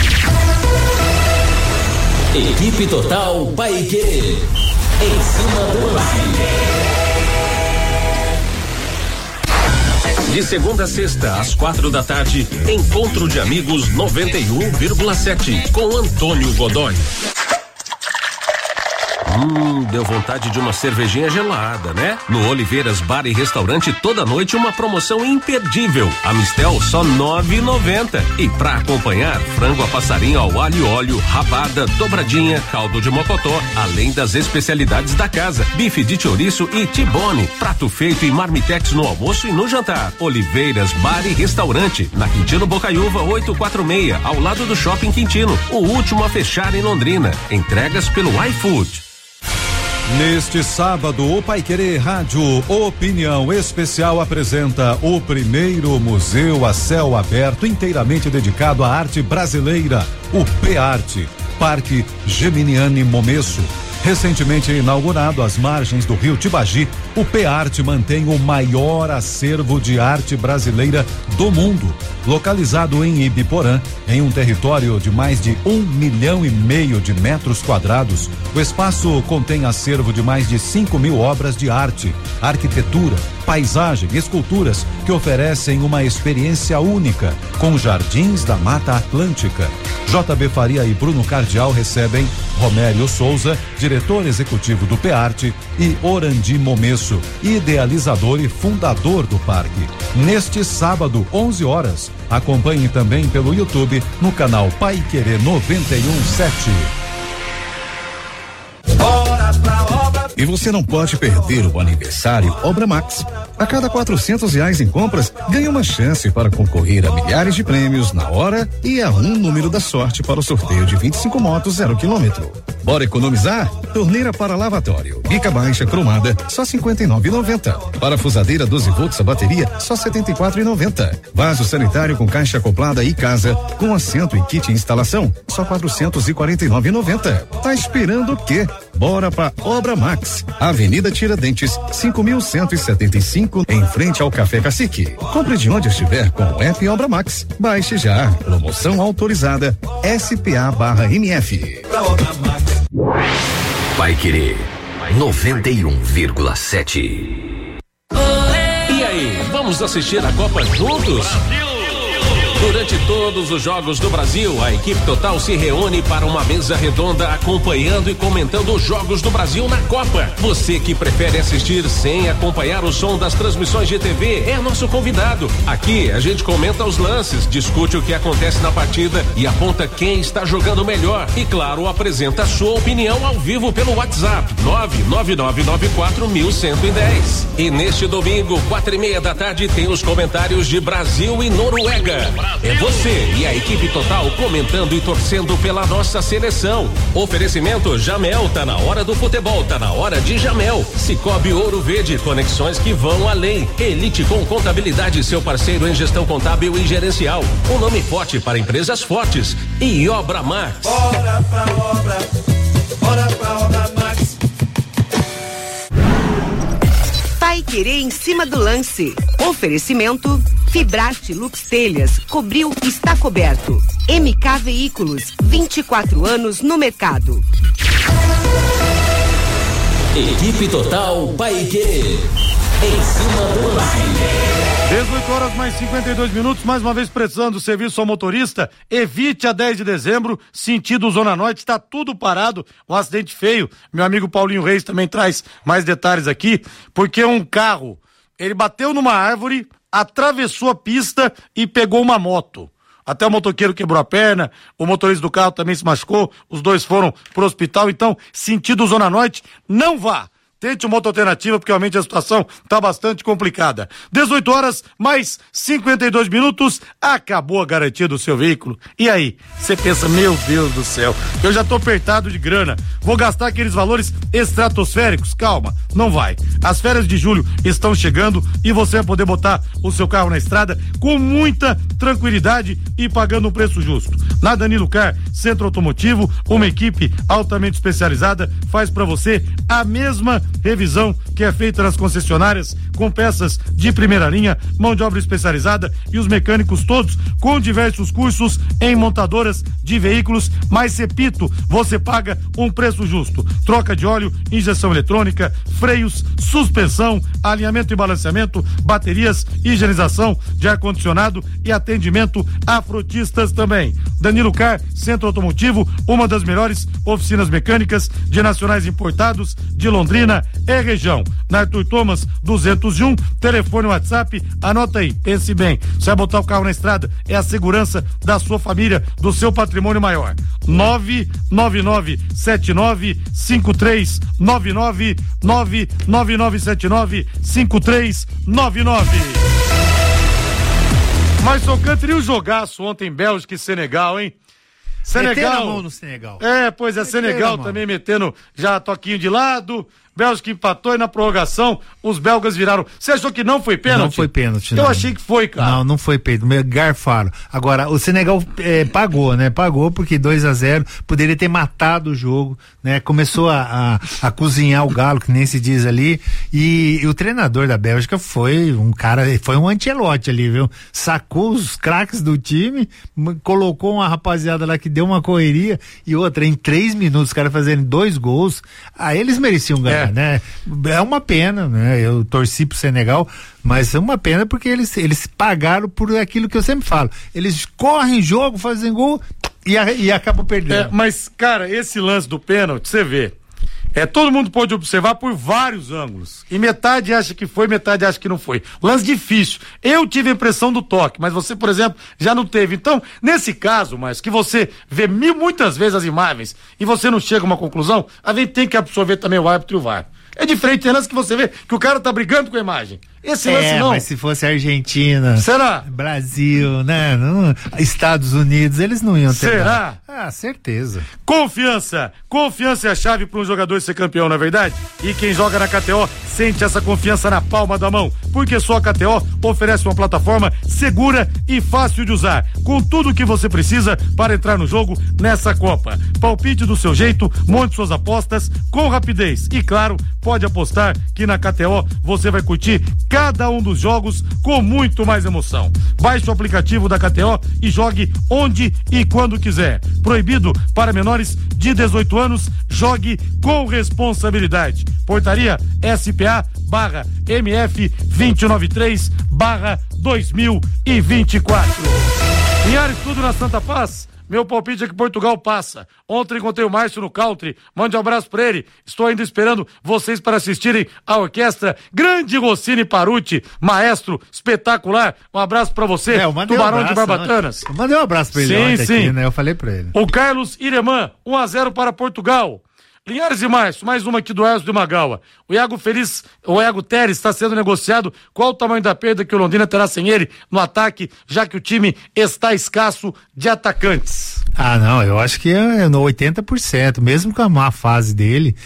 Equipe Total Paiquerê. Em cima do lance. De segunda a sexta, às quatro da tarde, Encontro de Amigos noventa e um vírgula sete, com Antônio Godoy. Hum, deu vontade de uma cervejinha gelada, né? No Oliveiras Bar e Restaurante, toda noite uma promoção imperdível. A Mistel só nove e noventa. E pra acompanhar, frango a passarinho ao alho e óleo, rabada, dobradinha, caldo de mocotó, além das especialidades da casa, bife de chouriço e tibone. Prato feito em marmitex no almoço e no jantar. Oliveiras Bar e Restaurante, na Quintino Bocaiúva oitocentos e quarenta e seis, ao lado do Shopping Quintino. O último a fechar em Londrina. Entregas pelo iFood. Neste sábado, o Paiquerê Rádio Opinião Especial apresenta o primeiro museu a céu aberto inteiramente dedicado à arte brasileira, o P-Arte, Parque Geminiani Momesso. Recentemente inaugurado às margens do rio Tibagi, o PEARTE mantém o maior acervo de arte brasileira do mundo. Localizado em Ibiporã, em um território de mais de um milhão e meio de metros quadrados, o espaço contém acervo de mais de cinco mil obras de arte, arquitetura, paisagem e esculturas que oferecem uma experiência única, com jardins da Mata Atlântica. J B Faria e Bruno Cardial recebem Romério Souza, diretor executivo do PEARTE, e Orandi Momesso, idealizador e fundador do parque. Neste sábado, onze horas, acompanhe também pelo YouTube no canal Pai Querer noventa e um sete. E você não pode perder o aniversário Obra Max. A cada quatrocentos reais em compras, ganha uma chance para concorrer a milhares de prêmios na hora e a um número da sorte para o sorteio de vinte e cinco motos zero quilômetro. Bora economizar? Torneira para lavatório, bica baixa cromada, só cinquenta e nove reais e noventa centavos. Parafusadeira doze volts a bateria, só setenta e quatro reais e noventa centavos. Vaso sanitário com caixa acoplada e casa, com assento e kit instalação, só quatrocentos e quarenta e nove reais e noventa centavos. Tá esperando o quê? Bora pra Obra Max, Avenida Tiradentes, cinco mil cento e setenta e cinco, em frente ao Café Cacique. Compre de onde estiver com o app Obra Max. Baixe já. Promoção autorizada S P A barra M F. Vai Querer noventa e um vírgula sete. E aí, vamos assistir a Copa juntos? Durante todos os jogos do Brasil, a equipe total se reúne para uma mesa redonda acompanhando e comentando os jogos do Brasil na Copa. Você que prefere assistir sem acompanhar o som das transmissões de T V é nosso convidado. Aqui a gente comenta os lances, discute o que acontece na partida e aponta quem está jogando melhor. E claro, apresenta a sua opinião ao vivo pelo WhatsApp nove nove nove nove quatro um um zero um. E neste domingo, quatro e meia da tarde, tem os comentários de Brasil e Noruega. É você e a equipe total comentando e torcendo pela nossa seleção. Oferecimento Jamel, tá na hora do futebol, tá na hora de Jamel. Cicobi Ouro Verde, conexões que vão além. Elite com Contabilidade, seu parceiro em gestão contábil e gerencial. Um nome forte para empresas fortes. E Obra Max. Bora pra obra, bora pra Obra Max. Pai Querer em cima do lance. Oferecimento Fibrate Lux Telhas, cobriu, está coberto. M K Veículos, vinte e quatro anos no mercado. Equipe Total Paiquerê, em cima do lance. dezoito horas mais cinquenta e dois minutos, mais uma vez precisando do serviço ao motorista, evite a dez de dezembro, sentido Zona Norte, está tudo parado, um acidente feio. Meu amigo Paulinho Reis também traz mais detalhes aqui, porque um carro, ele bateu numa árvore, atravessou a pista e pegou uma moto. Até o motoqueiro quebrou a perna, o motorista do carro também se machucou, os dois foram pro hospital. Então, sentido Zona Norte, não vá. Tente uma outra alternativa, porque realmente a situação está bastante complicada. dezoito horas, mais cinquenta e dois minutos, acabou a garantia do seu veículo. E aí, você pensa, meu Deus do céu, eu já tô apertado de grana, vou gastar aqueles valores estratosféricos? Calma, não vai. As férias de julho estão chegando e você vai poder botar o seu carro na estrada com muita tranquilidade e pagando um preço justo. Na Danilo Car, Centro Automotivo, uma equipe altamente especializada faz para você a mesma revisão que é feita nas concessionárias, com peças de primeira linha, mão de obra especializada e os mecânicos todos com diversos cursos em montadoras de veículos. Mas repito, você paga um preço justo. Troca de óleo, injeção eletrônica, freios, suspensão, alinhamento e balanceamento, baterias, higienização de ar-condicionado e atendimento a frotistas também. Danilo Car, Centro Automotivo, uma das melhores oficinas mecânicas de nacionais importados de Londrina e região. Na Arthur Thomas duzentos e um, telefone, WhatsApp, anota aí, pense bem, você vai botar o carro na estrada, é a segurança da sua família, do seu patrimônio maior. nove nove nove sete nove cinco três nove nove, nove nove nove sete nove cinco três nove nove. Mas só cantaria o jogaço ontem, Bélgica e Senegal, hein? Senegal. Meteram a mão no Senegal. É, pois é, Meteram Senegal também metendo já toquinho de lado, Bélgica empatou e na prorrogação os belgas viraram. Você achou que não foi pênalti? Não foi pênalti. Eu não. achei que foi, cara. Não, não foi pênalti. Garfaram. Agora, o Senegal é, pagou, né? Pagou porque dois a zero poderia ter matado o jogo, né? Começou a, a, a cozinhar o galo, que nem se diz ali, e, e o treinador da Bélgica foi um cara, foi um Ancelotti ali, viu? Sacou os craques do time, colocou uma rapaziada lá que deu uma correria e outra, em três minutos, os caras fazendo dois gols, aí eles mereciam ganhar, é. né? É uma pena, né? Eu torci pro Senegal, mas é uma pena porque eles, eles pagaram por aquilo que eu sempre falo. Eles correm jogo, fazem gol e, a, e acabam perdendo. É, mas, cara, esse lance do pênalti, você vê, é, todo mundo pode observar por vários ângulos. E metade acha que foi, metade acha que não foi. Lance difícil. Eu tive a impressão do toque, mas você, por exemplo, já não teve. Então, nesse caso, mas que você vê mil, muitas vezes as imagens e você não chega a uma conclusão, a gente tem que absorver também o árbitro e o V A R. É diferente, tem lance que você vê que o cara tá brigando com a imagem. Esse lance é, não. Mas se fosse Argentina, será? Brasil, né? Não, Estados Unidos, eles não iam ter. Será? Ah, certeza. Confiança. Confiança é a chave para um jogador ser campeão, não é verdade? E quem joga na K T O sente essa confiança na palma da mão, porque só a K T O oferece uma plataforma segura e fácil de usar, com tudo o que você precisa para entrar no jogo nessa Copa. Palpite do seu jeito, monte suas apostas com rapidez e, claro, pode apostar que na K T O você vai curtir cada um dos jogos com muito mais emoção. Baixe o aplicativo da K T O e jogue onde e quando quiser. Proibido para menores de dezoito anos, jogue com responsabilidade. Portaria S P A barra M F dois nove três barra dois mil e vinte e quatro. Linhares, tudo na Santa Paz? Meu palpite é que Portugal passa. Ontem encontrei o Márcio no country. Mande um abraço pra ele. Estou ainda esperando vocês para assistirem a orquestra Grande Rossini Paruti, maestro espetacular. Um abraço pra você, é, Tubarão um abraço, de Barbatanas. Eu mandei um abraço pra ele sim, ontem sim. Aqui, né? Eu falei pra ele. O Carlos Iremã, um a zero para Portugal. Linhares e Márcio, mais uma aqui do Elcio de Magawa. O Iago Feliz, o Iago Teres está sendo negociado. Qual o tamanho da perda que o Londrina terá sem ele no ataque, já que o time está escasso de atacantes? Ah, não, eu acho que é no oitenta por cento, mesmo com a má fase dele,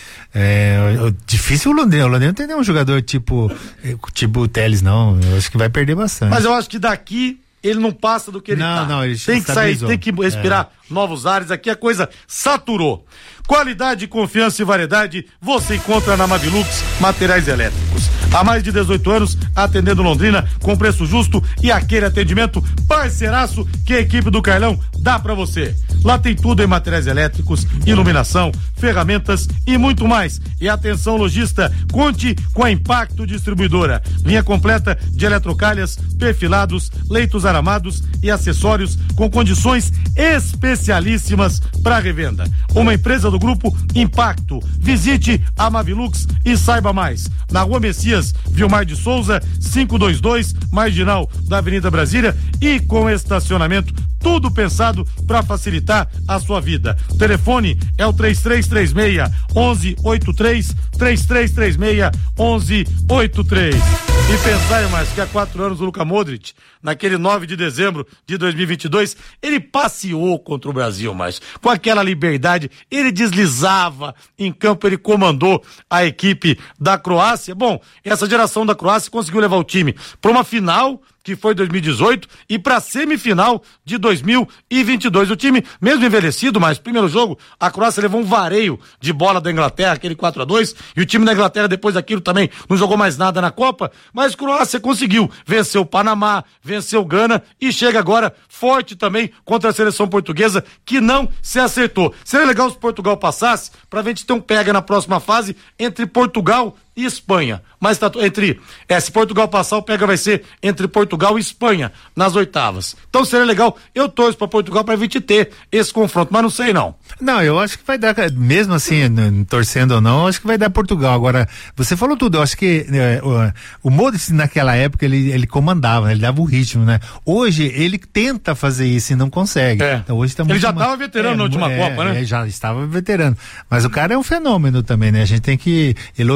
é, é difícil o Londrina, o Londrina não tem nenhum jogador tipo, tipo o Teles, não, eu acho que vai perder bastante. Mas eu acho que daqui ele não passa do que ele não, tá. Não, ele tem que sair, tem que respirar é. novos ares, aqui a coisa saturou. Qualidade, confiança e variedade você encontra na Mavilux Materiais Elétricos. Há mais de dezoito anos, atendendo Londrina com preço justo e aquele atendimento parceiraço que a equipe do Carlão dá pra você. Lá tem tudo em materiais elétricos, iluminação, ferramentas e muito mais. E atenção lojista, conte com a Impacto Distribuidora. Linha completa de eletrocalhas, perfilados, leitos aramados e acessórios com condições especialíssimas para revenda. Uma empresa do grupo Impacto. Visite a Mavilux e saiba mais. Na Rua Messias, Vilmar de Souza, quinhentos e vinte e dois, marginal da Avenida Brasília, e com estacionamento tudo pensado para facilitar a sua vida. O telefone é o três três três seis, um um oito três, três três três seis, um um oito três. E pensar, mais que há quatro anos o Luka Modric, naquele nove de dezembro de dois mil e vinte e dois, ele passeou contra o Brasil, mas com aquela liberdade, ele deslizava em campo, ele comandou a equipe da Croácia. Bom, essa geração da Croácia conseguiu levar o time para uma final, que foi dois mil e dezoito, e para a semifinal de dois mil e vinte e dois. O time, mesmo envelhecido, mas primeiro jogo, a Croácia levou um vareio de bola da Inglaterra, aquele quatro a dois, e o time da Inglaterra depois daquilo também não jogou mais nada na Copa, mas a Croácia conseguiu vencer o Panamá, venceu o Gana e chega agora forte também contra a seleção portuguesa, que não se acertou. Seria legal se Portugal passasse, pra gente ter um pega na próxima fase entre Portugal e Espanha, mas tá entre, é, se Portugal passar, o pega vai ser entre Portugal e Espanha nas oitavas. Então seria legal, eu torço pra Portugal pra gente ter esse confronto, mas não sei não. Não, eu acho que vai dar, mesmo assim, torcendo ou não, eu acho que vai dar Portugal. Agora, você falou tudo, eu acho que é, o, o Modric naquela época, ele, ele comandava, ele dava o ritmo, né? Hoje, ele tenta fazer isso e não consegue. É. Então, hoje tá ele muito já estava veterano é, na última é, Copa, né? É, já estava veterano. Mas o cara é um fenômeno também, né? A gente tem que elogiar. Agora,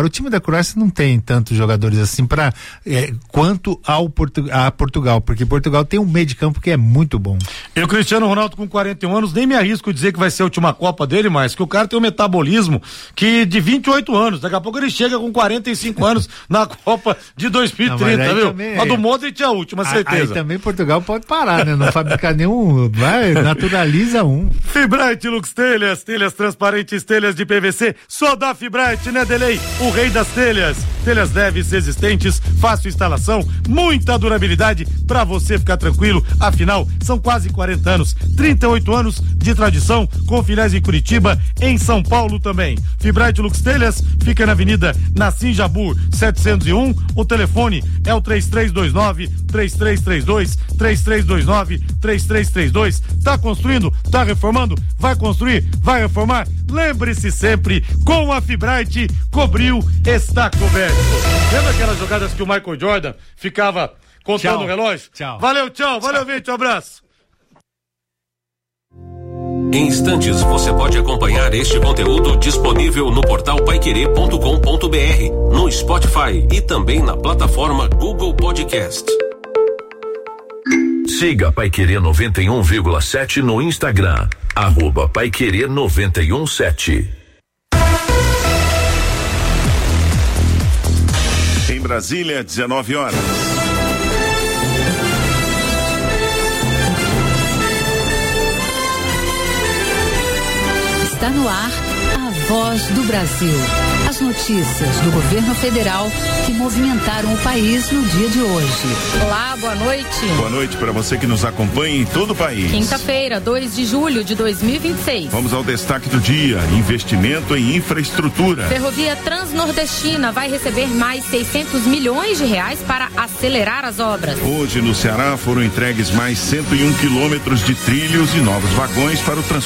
Agora, o time da Croácia não tem tantos jogadores assim para é, quanto ao Portu, a Portugal, porque Portugal tem um meio de campo que é muito bom. E o Cristiano Ronaldo com quarenta e um anos, nem me arrisco dizer que vai ser a última Copa dele, mas que o cara tem um metabolismo que de vinte e oito anos, daqui a pouco ele chega com quarenta e cinco anos na Copa de dois mil e trinta, não, viu? Também, a do Modric é a última, certeza. Aí também Portugal pode parar, né? Não fabricar nenhum, vai, naturaliza um. Fibrate Lux Telhas, telhas transparentes, telhas de P V C, só da Fibrate, né, Delay? O rei das telhas. Telhas leves, resistentes, fácil instalação, muita durabilidade pra você ficar tranquilo. Afinal, são quase quarenta anos, trinta e oito anos de tradição, com filiais em Curitiba, em São Paulo também. Fibrate Lux Telhas fica na Avenida Nassim Jabur setecentos e um. O telefone é o três três dois nove, três três três dois, três três dois nove, três três três dois. Tá construindo? Tá reformando? Vai construir? Vai reformar? Lembre-se sempre, com a Fibrate, cobriu, está coberto. Lembra aquelas jogadas que o Michael Jordan ficava contando tchau. O relógio? Tchau. Valeu, tchau. Valeu, gente. Um abraço. Em instantes, você pode acompanhar este conteúdo disponível no portal paiquerê ponto com ponto br, no Spotify e também na plataforma Google Podcast. Siga Paiquerê noventa e um vírgula sete no Instagram, arroba Paiquerê noventa e um sete. Em Brasília, dezenove horas. Está no ar a Voz do Brasil. As notícias do governo federal que movimentaram o país no dia de hoje. Olá, boa noite. Boa noite para você que nos acompanha em todo o país. Quinta-feira, dois de julho de dois mil e vinte e seis. Vamos ao destaque do dia: investimento em infraestrutura. Ferrovia Transnordestina vai receber mais seiscentos milhões de reais para acelerar as obras. Hoje no Ceará foram entregues mais cento e um quilômetros de trilhos e novos vagões para o transporte